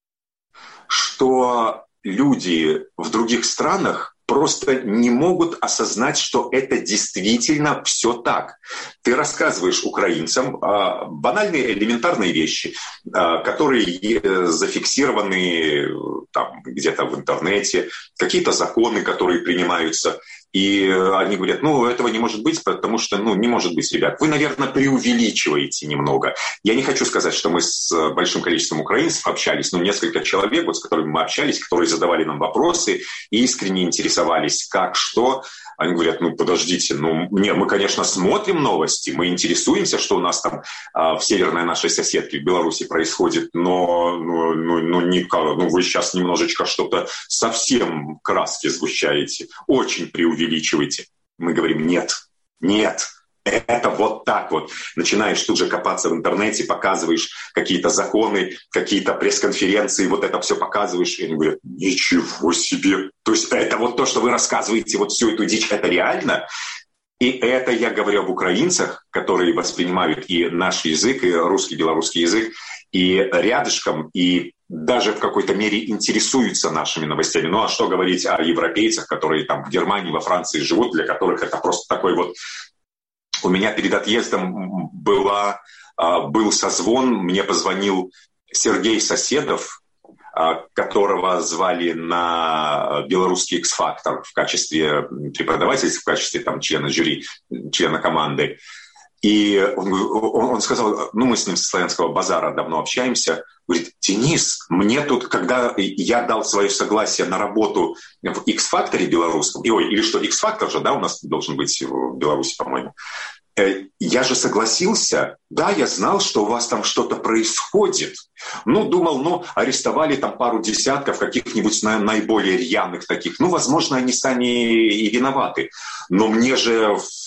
что люди в других странах просто не могут осознать, что это действительно все так. Ты рассказываешь украинцам э, банальные элементарные вещи, э, которые зафиксированы там, где-то в интернете, какие-то законы, которые принимаются. И они говорят, ну, этого не может быть, потому что, ну, не может быть, ребят. Вы, наверное, преувеличиваете немного. Я не хочу сказать, что мы с большим количеством украинцев общались, но несколько человек, вот, с которыми мы общались, которые задавали нам вопросы и искренне интересовались, как, что. Они говорят, ну, подождите, ну, не, мы, конечно, смотрим новости, мы интересуемся, что у нас там а, в северной нашей соседке, в Беларуси происходит, но ну, ну, ну, не, ну, вы сейчас немножечко что-то совсем краски сгущаете, очень преувеличиваете. Мы говорим, нет, нет. Это вот так вот. Начинаешь тут же копаться в интернете, показываешь какие-то законы, какие-то пресс-конференции, вот это все показываешь, и они говорят, ничего себе. То есть это вот то, что вы рассказываете, вот всю эту дичь, это реально? И это я говорю об украинцах, которые воспринимают и наш язык, и русский, белорусский язык, и рядышком, и даже в какой-то мере интересуются нашими новостями. Ну а что говорить о европейцах, которые там в Германии, во Франции живут, для которых это просто такой вот... У меня перед отъездом была, был созвон, мне позвонил Сергей Соседов, которого звали на белорусский X-Factor в качестве преподавателя, в качестве там, члена жюри, члена команды. И он, он, он сказал, ну, мы с ним со Славянского базара давно общаемся, говорит, Денис, мне тут, когда я дал свое согласие на работу в X-Factor белорусском, и, ой, или что, X-Factor же, да, у нас должен быть в Беларуси, по-моему, я же согласился, да, я знал, что у вас там что-то происходит. Ну, думал, ну, арестовали там пару десятков каких-нибудь наиболее рьяных таких. Ну, возможно, они сами и виноваты. Но мне же в,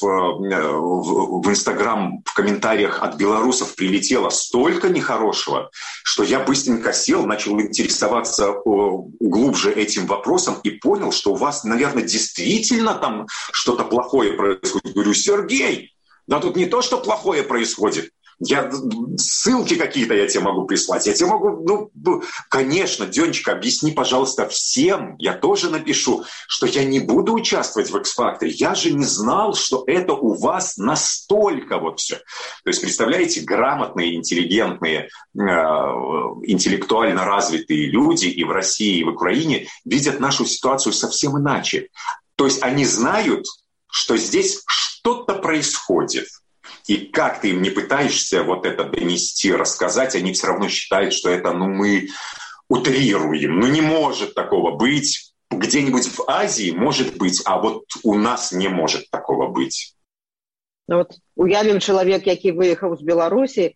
в, в Инстаграм в комментариях от белорусов прилетело столько нехорошего, что я быстренько сел, начал интересоваться глубже этим вопросом и понял, что у вас, наверное, действительно там что-то плохое происходит. Говорю, Сергей, да тут не то, что плохое происходит. Я, ссылки какие-то я тебе могу прислать. Я тебе могу, ну, конечно, Денечка, объясни, пожалуйста, всем. Я тоже напишу, что я не буду участвовать в X-Factor. Я же не знал, что это у вас настолько вот все. То есть, представляете, грамотные, интеллигентные, э, интеллектуально развитые люди и в России, и в Украине видят нашу ситуацию совсем иначе. То есть, они знают, что здесь что-то происходит. И как ты им не пытаешься вот это донести, рассказать, они все равно считают, что это, ну, мы утрируем. Ну, не может такого быть. Где-нибудь в Азии может быть, а вот у нас не может такого быть. Ну, вот уявим человек, який выехал из Беларуси,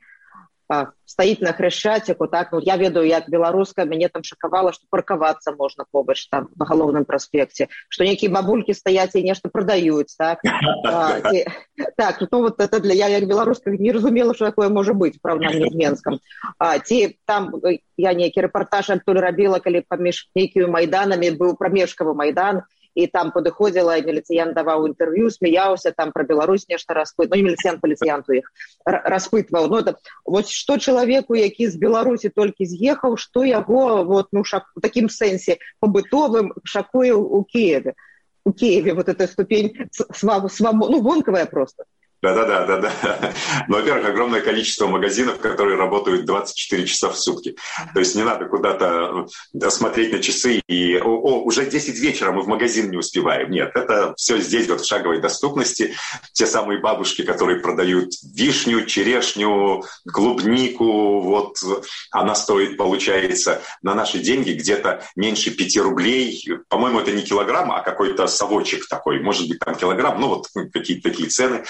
стаіць на хрещатику, так, ну, я ведаю, як беларуска, мяне там шакавала, што паркавацца можна побач там на галоўным праспекце, што нейкія бабулькі стаяць і нешта прадаюць, так. А, ці, так, ну вот это для я як беларуска не разумела, што такое можа быць, правда, не з Менскам. А, ці там я нейкі рэпартаж адтуль рабіла, калі паміж нейкімі майданамі быў прамежкавы майдан, і там падыходзіла, і міліцыянт даваў інтэрв'ю, смяяўся, там пра Беларусь нешта распытваў, ну, не міліцыянт, паліцыянту іх распытваў. Ну, это, вот што чалавеку, які з Беларусі толькі з'ехаў, што яго вот, ну, шак, у такім сэнсе пабытовым шакуе у Киеве. У Киеве вот эта ступень свам, свам, ну, вонкавая просто. Да-да-да, да-да. Ну, во-первых, огромное количество магазинов, которые работают двадцать четыре часа в сутки. То есть не надо куда-то смотреть на часы и о, о, уже десять вечера мы в магазин не успеваем. Нет, это все здесь вот в шаговой доступности. Те самые бабушки, которые продают вишню, черешню, клубнику, вот она стоит, получается, на наши деньги где-то меньше пяти рублей. По-моему, это не килограмм, а какой-то совочек такой. Может быть, там килограмм, ну вот какие-то такие цены.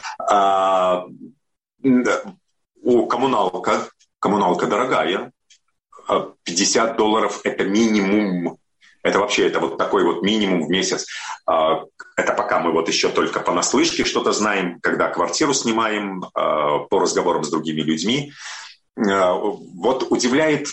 А, у коммуналка, коммуналка дорогая, пятьдесят долларов это минимум, это вообще это вот такой вот минимум в месяц. А, это пока мы вот еще только понаслышке что-то знаем, когда квартиру снимаем, а, по разговорам с другими людьми. А, вот удивляет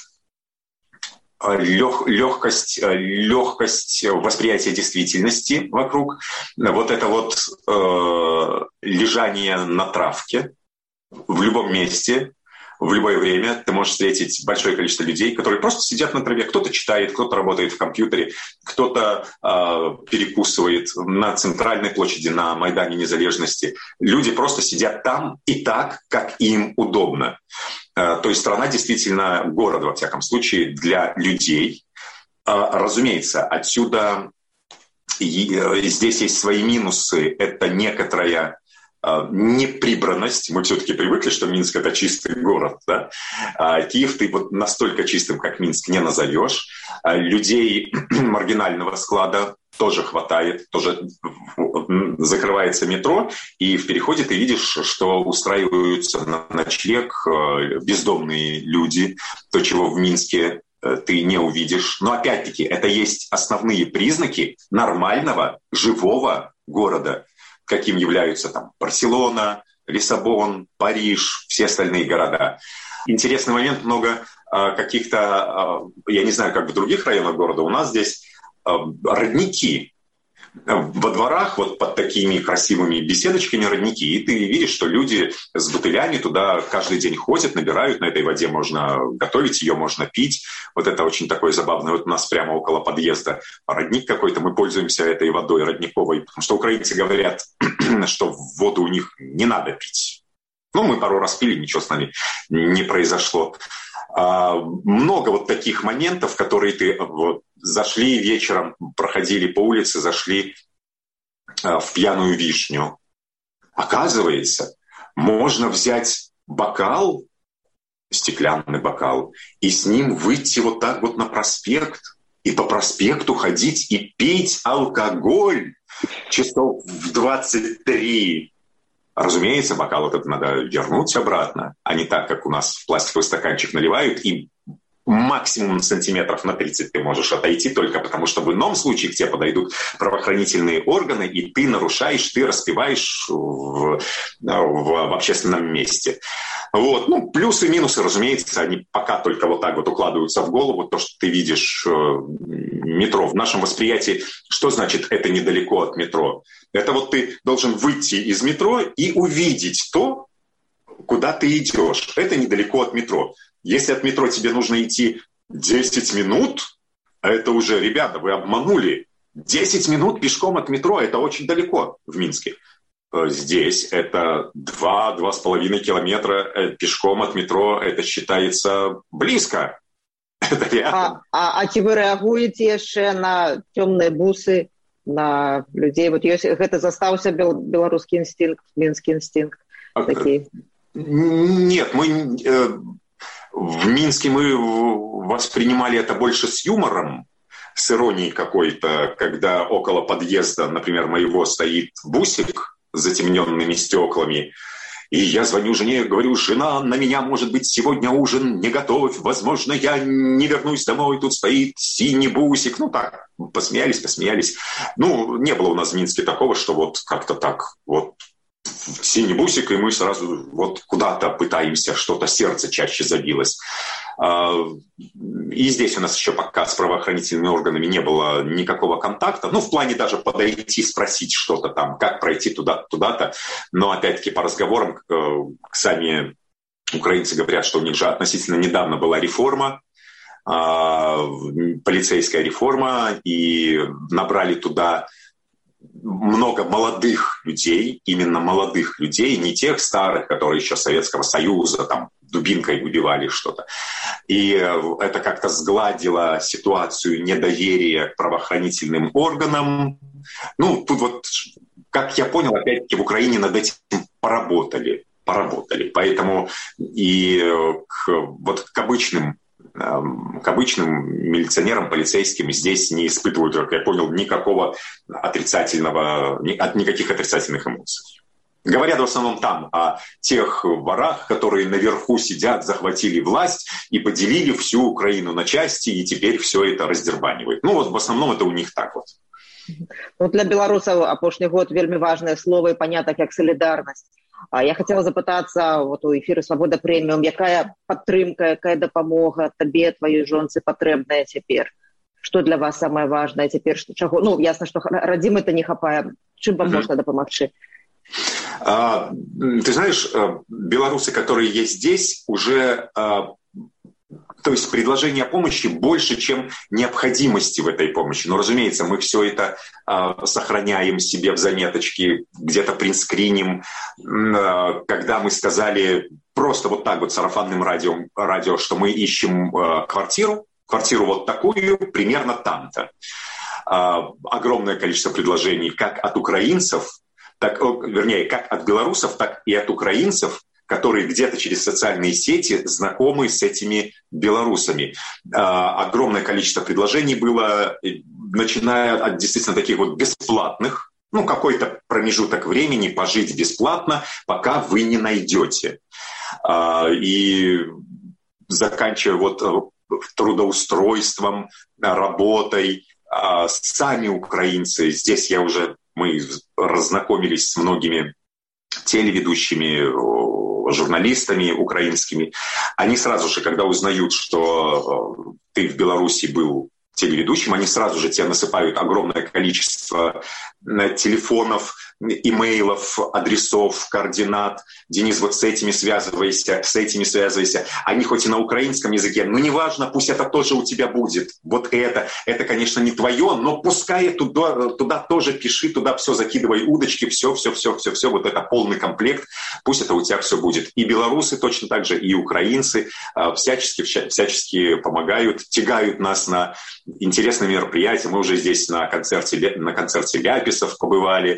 Лег, легкость, легкость восприятия действительности вокруг, вот это вот э, лежание на травке в любом месте, в любое время ты можешь встретить большое количество людей, которые просто сидят на траве. Кто-то читает, кто-то работает в компьютере, кто-то э, перекусывает на центральной площади, на Майдане Незалежности. Люди просто сидят там и так, как им удобно. То есть страна действительно, город, во всяком случае, для людей. Разумеется, отсюда здесь есть свои минусы. Это некоторая неприбранность. Мы все-таки привыкли, что Минск — это чистый город. Да? А Киев ты вот настолько чистым, как Минск, не назовешь. Людей маргинального склада тоже хватает, тоже закрывается метро, и в переходе ты видишь, что устраиваются на ночлег бездомные люди, то, чего в Минске ты не увидишь. Но опять-таки это есть основные признаки нормального, живого города, каким являются там Барселона, Лиссабон, Париж, все остальные города. Интересный момент, много каких-то, я не знаю, как в других районах города, у нас здесь родники. Во дворах вот под такими красивыми беседочками родники. И ты видишь, что люди с бутылями туда каждый день ходят, набирают. На этой воде можно готовить, ее можно пить. Вот это очень такое забавное. Вот у нас прямо около подъезда родник какой-то. Мы пользуемся этой водой родниковой. Потому что украинцы говорят, что воду у них не надо пить. Ну, мы пару раз пили, ничего с нами не произошло. А, много вот таких моментов, которые ты вот, зашли вечером, проходили по улице, зашли а, в пьяную вишню. Оказывается, Можно взять бокал, стеклянный бокал, и с ним выйти вот так вот на проспект, и по проспекту ходить и пить алкоголь часов в двадцать три. Разумеется, бокал этот надо вернуть обратно, а не так, как у нас в пластиковый стаканчик наливают, и максимум сантиметров на тридцать ты можешь отойти, только потому что в ином случае к тебе подойдут правоохранительные органы, и ты нарушаешь, ты распиваешь в, в, в общественном месте. Вот. Ну, плюсы и минусы, разумеется, они пока только вот так вот укладываются в голову. То, что ты видишь метро в нашем восприятии, что значит это недалеко от метро? Это вот ты должен выйти из метро и увидеть то, куда ты идешь. Это недалеко от метро. Если от метро тебе нужно идти десять минут, это уже, ребята, вы обманули. десять минут пешком от метро – это очень далеко в Минске. Здесь это два-два с половиной километра пешком от метро. Это считается близко. Это а, а, а ці вы рэагуеце яшчэ на цёмныя бусы, на людзей? Вот ёсць, гэта застаўся бел, беларускі інстынкт, мінскі інстынкт такі? Нет, мы... В Минске мы воспринимали это больше с юмором, с иронией какой-то, когда около подъезда, например, моего стоит бусик с затемненными стеклами, и я звоню жене, говорю: жена, на меня, может быть, сегодня ужин не готов, возможно, я не вернусь домой, тут стоит синий бусик. Ну так, посмеялись, посмеялись. Ну, не было у нас в Минске такого, что вот как-то так вот синий бусик, и мы сразу вот куда-то пытаемся, что-то сердце чаще забилось. И здесь у нас еще пока с правоохранительными органами не было никакого контакта. Ну, в плане даже подойти, спросить что-то там, как пройти туда, туда-то. Но, опять-таки, по разговорам сами украинцы говорят, что у них же относительно недавно была реформа, полицейская реформа, и набрали туда много молодых людей, именно молодых людей, не тех старых, которые еще Советского Союза там дубинкой убивали что-то. И это как-то сгладило ситуацию недоверия к правоохранительным органам. Ну, тут вот, как я понял, опять-таки в Украине над этим поработали. поработали. Поэтому и к, вот к обычным к обычным милиционерам, полицейским здесь не испытывают, как я понял, никакого отрицательного, никаких отрицательных эмоций. Говорят в основном там о тех ворах, которые наверху сидят, захватили власть и поделили всю Украину на части, и теперь все это раздербанивают. Ну вот в основном это у них так вот. Ну, для беларусаў апошні год вельмі важнае слово і панятак як салідарнасць. Я хотела запытацца вот у эфіры «Свабода прэміум», якая падтрымка, якая дапамога табе, тваёй жонцы патрэбная цяпер? Што для вас самае важнае цяпер? Чаго? Ну, ясна, што радзімы-то не хапае. Чым вам можна дапамагчы? А, ты знаешь, белорусы, которые есть здесь, уже... То есть предложение помощи больше, чем необходимости в этой помощи. Но, разумеется, мы все это э, сохраняем себе в заметочке, где-то принтскриним. Э, когда мы сказали просто вот так вот сарафанным радио, радио что мы ищем э, квартиру, квартиру вот такую, примерно там-то. Э, огромное количество предложений как от украинцев, так, вернее, как от белорусов, так и от украинцев, которые где-то через социальные сети знакомы с этими белорусами. А, огромное количество предложений было, начиная от действительно таких вот бесплатных, ну, какой-то промежуток времени пожить бесплатно, пока вы не найдете. А, и заканчивая вот трудоустройством, работой, а, сами украинцы, здесь я уже, мы разнакомились с многими телеведущими, журналистами украинскими, они сразу же, когда узнают, что ты в Беларуси был телеведущим, они сразу же тебе насыпают огромное количество телефонов, имейлов, адресов, координат. Денис, вот с этими связывайся, с этими связывайся. Они хоть и на украинском языке, но неважно, пусть это тоже у тебя будет. Вот это, это, конечно, не твое, но пускай туда, туда тоже пиши, туда все закидывай удочки, все, все, все, все, все, вот это полный комплект, пусть это у тебя все будет. И белорусы точно так же, и украинцы всячески, всячески помогают, тягают нас на интересные мероприятия. Мы уже здесь на концерте, на концерте Ляписов побывали.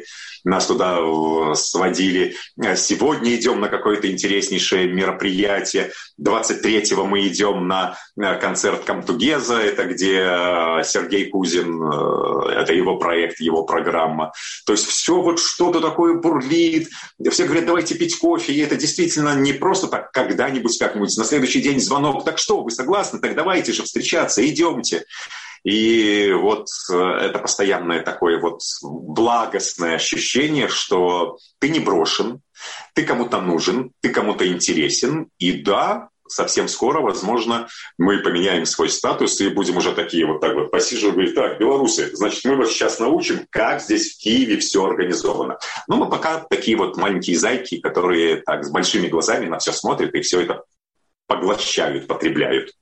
нас туда сводили. Сегодня идем на какое-то интереснейшее мероприятие. двадцать третьего мы идем на концерт «Камтугеза», это где Сергей Кузин, это его проект, его программа. То есть все вот что-то такое бурлит. Все говорят, давайте пить кофе. И это действительно не просто так когда-нибудь, как-нибудь. На следующий день звонок. Так что, вы согласны? Так давайте же встречаться, идемте. И вот это постоянное такое вот благостное ощущение, что ты не брошен, ты кому-то нужен, ты кому-то интересен. И да, совсем скоро, возможно, мы поменяем свой статус и будем уже такие вот так вот посиживать, говорить, так, белорусы, значит, мы вас сейчас научим, как здесь в Киеве все организовано. Но мы пока такие вот маленькие зайки, которые так с большими глазами на все смотрят и все это поглощают, потребляют.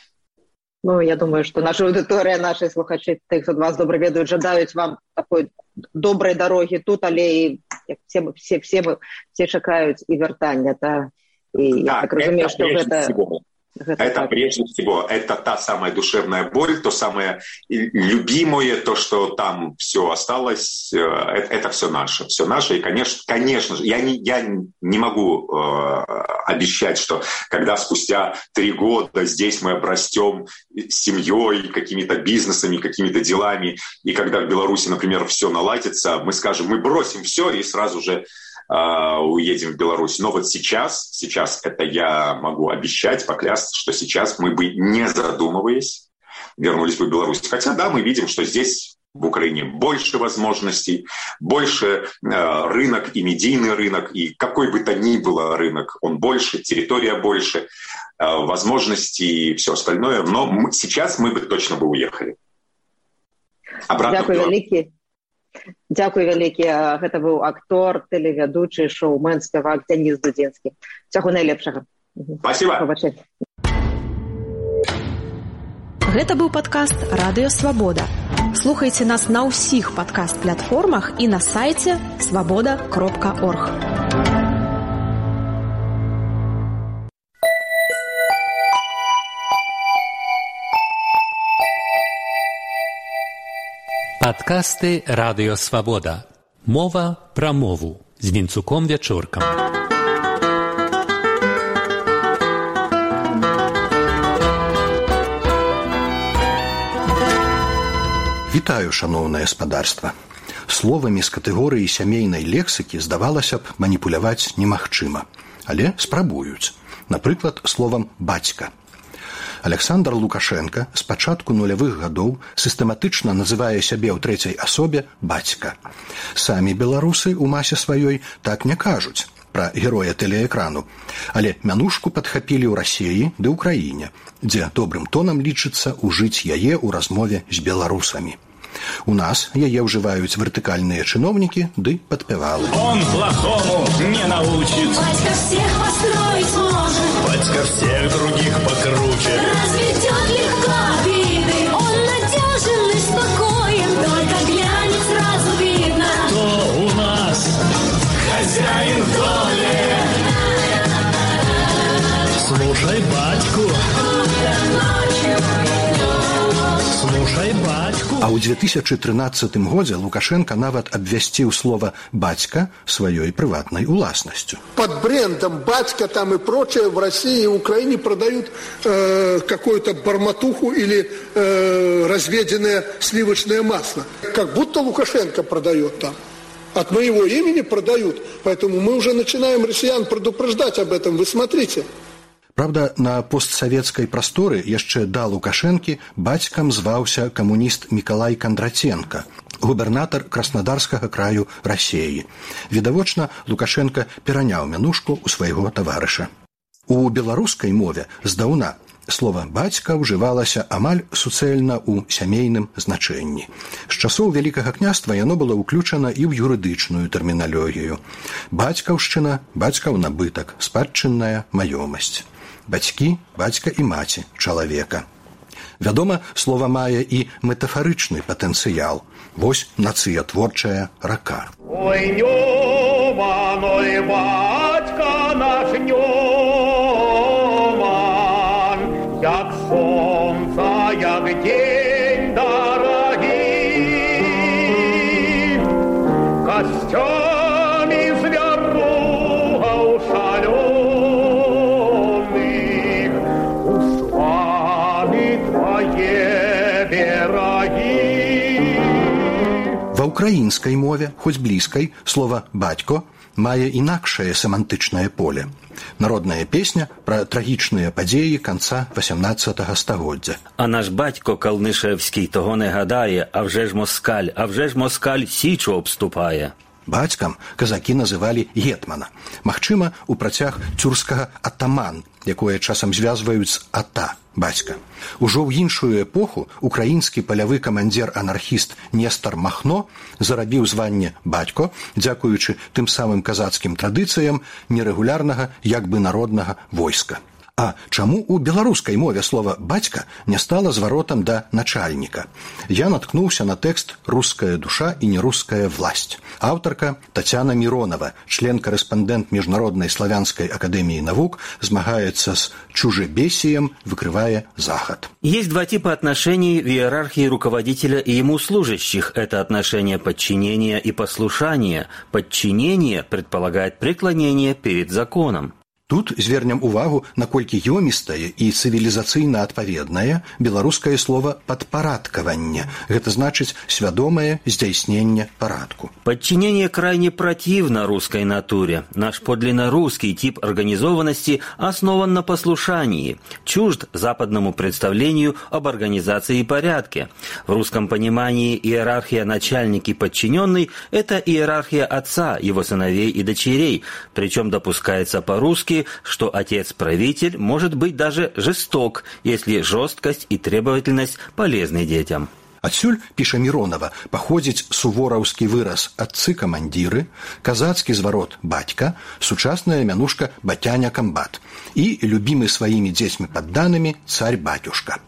Ну, я думаю, что наша аудитория, наши слухачи, тих, хто вас добре ведають, жадають вам такої доброї дороги тут, але і всі, всі, всі, всі чекають і вертання. Та, і я так розумію, що це... Это, это прежде всего, это та самая душевная боль, то самое любимое, то, что там все осталось, это, это все наше. Все наше. И, конечно, конечно же, я не, я не могу э, обещать, что когда спустя три года здесь мы обрастем семьей, какими-то бизнесами, какими-то делами, и когда в Беларуси, например, все наладится, мы скажем, мы бросим все и сразу же уедем в Беларусь. Но вот сейчас, сейчас это я могу обещать, поклясться, что сейчас мы бы, не задумываясь, вернулись бы в Беларусь. Хотя, да, мы видим, что здесь, в Украине, больше возможностей, больше э, рынок и медийный рынок, и какой бы то ни было рынок, он больше, территория больше, э, возможности и все остальное. Но мы, сейчас мы бы точно бы уехали. Обратно Дякую, великий. Дякую вялікі. Гэта быў актор, тэлевядучы, шоумен, спявак Дзяніс Дудзінскі. Усяго найлепшага. Спасибо. Гэта быў падкаст «Радыё Свабода». Слухайце нас на ўсіх падкаст-платформах і на сайце свабода кропка орг. Падкасты «Радыё Свабода». Мова пра мову з Вінцуком Вячоркам. Вітаю, шаноўнае спадарства. Словамі з катэгорыі сямейнай лексікі, здавалася б, маніпуляваць немагчыма. Але спрабуюць. Напрыклад, словам «бацька». Александр Лукашенко з пачатку нулявых гадоў сістэматычна называе сябе ў трэцяй асобе «бацька». Самі беларусы ў масе сваёй так не кажуць пра героя тэлеэкрану, але мянушку падхапілі ў Расіі ды ўкраіне, дзе добрым тонам лічыцца ўжыць яе ў размове з беларусамі. У нас яе ўжываюць вертыкальныя чыноўнікі ды падпявалы. Он плохому не научит. Батька всех построить может. Батька всех других покруче. Разведет легко обиды. Он надежен и спокоен. Только глянет, сразу видно. Кто у нас хозяин в доме? Слушай батьку. Слушай батьку. А ў две тысячы трынаццатым годзе Лукашенко нават абвясціў слова «батька» сваёй прыватнай уласнасцю. Под брендом «батька» там и прочее в России и Украине продают э, какую-то барматуху или э, разведенное сливочное масло. Как будто Лукашенко продает там. От моего имени продают. Поэтому мы уже начинаем россиян предупреждать об этом. Вы смотрите. Правда, на постсавецкай прасторы яшчэ да Лукашэнкі бацькам зваўся камуніст Мікалай Кандратенка, губернатар Краснодарскага краю Расіі. Відавочна, Лукашенка пераняў мянушку ў свайго таварыша. У беларускай мове здаўна слова «бацька» ўжывалася амаль суцэльна ў сямейным значэнні. З часоў Вялікага княства яно было ўключана і ў юрыдычную тэрміналогію. Бацькаўшчына, бацькаў набытак, спадчынная маёмасць. Бацькі, бацька і маці чалавека. Вядома, слова мае і метафарычны патэнцыял. Вось нацыятворчая рака. Ой, Нёман, ой, батька наш Нёман, як сонца, як день дорогий, страстями зверугаў шалёных, усланы твае берагі. Ва ўкраінскай мове, хоць блізкай, слова «бацько» мае інакшае семантычнае поле. Народная песня пра трагічныя падзеі канца васямнаццатага стагоддзя. А наш батько Калнишевський того не гадає, а вже ж москаль, а вже ж москаль січу обступає. Бацькам казакі называлі гетмана. Магчыма, у працяг цюрскага атаман, якое часам звязваюць з ата, бацька. Ужо ў іншую эпоху украінскі палявы камандзір-анархіст Нестар Махно зарабіў званне бацько, дзякуючы тым самым казацкім традыцыям нерэгулярнага, як бы народнага войска. А чаму ў беларускай мове слова «бацька» не стала зваротам да начальніка? Я наткнуўся на тэкст «Руская душа і неруская власть». Аўтарка Татьяна Миронова, член-карэспандэнт Міжнароднай славянскай акадэміі навук, змагаецца с чужебесием, выкрывая Захад. Есть два типа отношений в иерархии руководителя и ему служащих. Это отношение подчинения и послушания. Подчинение предполагает преклонение перед законом. Тут звернем увагу, наколькі ёмістае і цывілізацыйна адпаведнае беларускае слова «падпарадкаванне». Гэта значыць свядомае здзяйсненне парадку. Подчинение крайне противно русской натуре. Наш подлинно русский тип организованности основан на послушании, чужд западному представлению об организации и порядке. В русском понимании иерархия начальник и подчиненный – это иерархия отца, его сыновей и дочерей, причем допускается по-русски, что отец-правитель может быть даже жесток, если жесткость и требовательность полезны детям. Адсюль, піша Миронова, паходзіць сувораўскі выраз «адцы-камандзіры», казацкі зварот «бацька», сучасная мянушка «батяня-камбат» і любімы сваімі дзецьмі падданымі «царь-батюшка».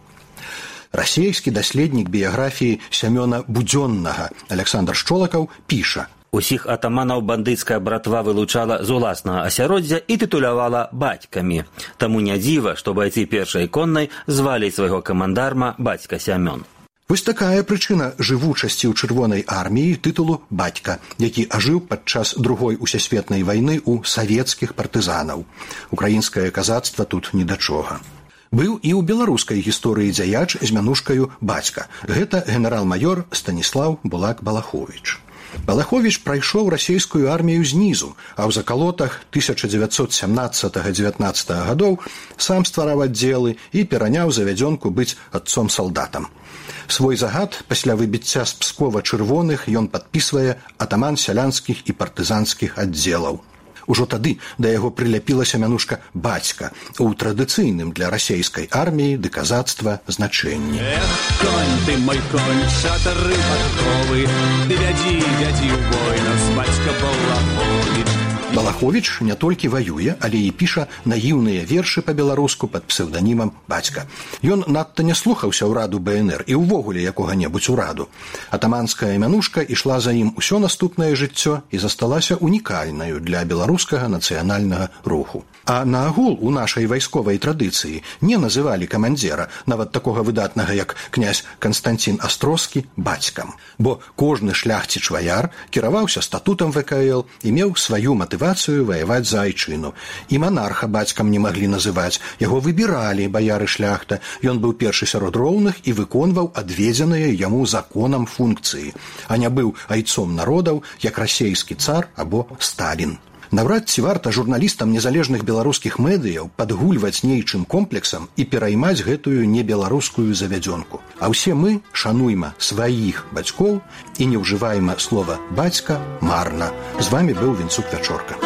Расейскі даследнік біяграфіі Сямёна Будзённага Александр Шчолакаў піша: Усіх атаманаў бандыцкая братва вылучала з уласнага асяроддзя і тытулявала бацькамі. Таму не дзіва, што байцы першай коннай звалі свайго камандарма бацька Сямён. Вось такая прычына жывучасці ў чырвонай арміі тытулу «бацька», які ажыў падчас другой усесветнай вайны ў савецкіх партызанаў. Украінскае казацтва тут ні да чога. Быў і ў беларускай гісторыі дзяяч з мянушкаю «бацька». Гэта генерал-маёр Станіслаў Булак-Балаховіч. Балаховіч прайшоў расійскую армію знізу, а ў закалотах тысяча дзевяцьсот сямнаццатага — дзевятнаццатага гадоў сам ствараў аддзелы і пераняў завядзёнку быць адцом-салдатам. Свой загад пасля выбіцця з Пскова чырвоных ён падпісвае атаман сялянскіх і партызанскіх аддзелаў. Ужо тады да яго прыляпілася мянушка «бацька» у традыцыйным для расейскай арміі ды казацтва значэнні. Эх, конь ты, мой конь, шатары падковы, ты вядзі, вядзі ў бой нас, бацька Балаховіч. Балаховіч не толькі ваюе, але і піша наіўныя вершы па-беларуску пад псеўданімам «бацька». Ён надта не слухаўся ўраду бэ эн эр і ўвогуле якога-небудзь ураду. Атаманская мянушка ішла за ім усё наступнае жыццё і засталася унікальнаю для беларускага нацыянальнага руху. А наагул у нашай вайсковай традыцыі не называлі камандзіра, нават такога выдатнага, як князь Канстанцін Астроскі, бацькам. Бо кожны шляхціч-ваяр кіраваўся статутам вэ ка эл і меў сваю матывацыю ваяваць за айчыну. І манарха бацькам не маглі называць, яго выбіралі баяры-шляхта. Ён быў першы сярод роўных і выконваў адведзеныя яму законам функцыі, а не быў айцом народаў, як расейскі цар або Сталін. Наўрад ці варта журналістам незалежных беларускіх медыяў падгульваць нейчым комплексам і пераймаць гэтую небеларускую завядзёнку. А ўсе мы шануйма сваіх бацькоў і не ўжывайма слова «бацька» марна. З вамі быў Вінцук Вячорка.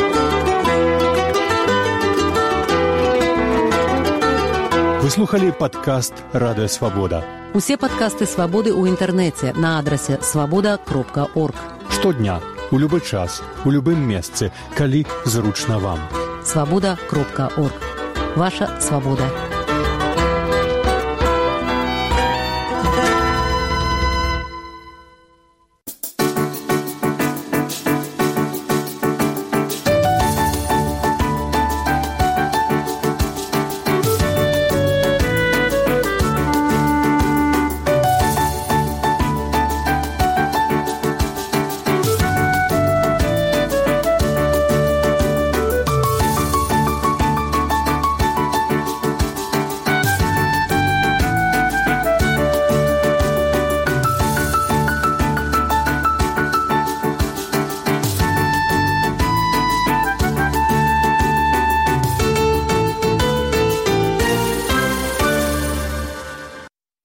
Вы слухали падкаст «Радыё Свабода». Усе падкасты «Свабоды» ў інтэрнэце на адрасе свабода кропка орг. Штодня, у любы час, у любым месцы, калі зручна вам. свабода кропка орг. Ваша свабода.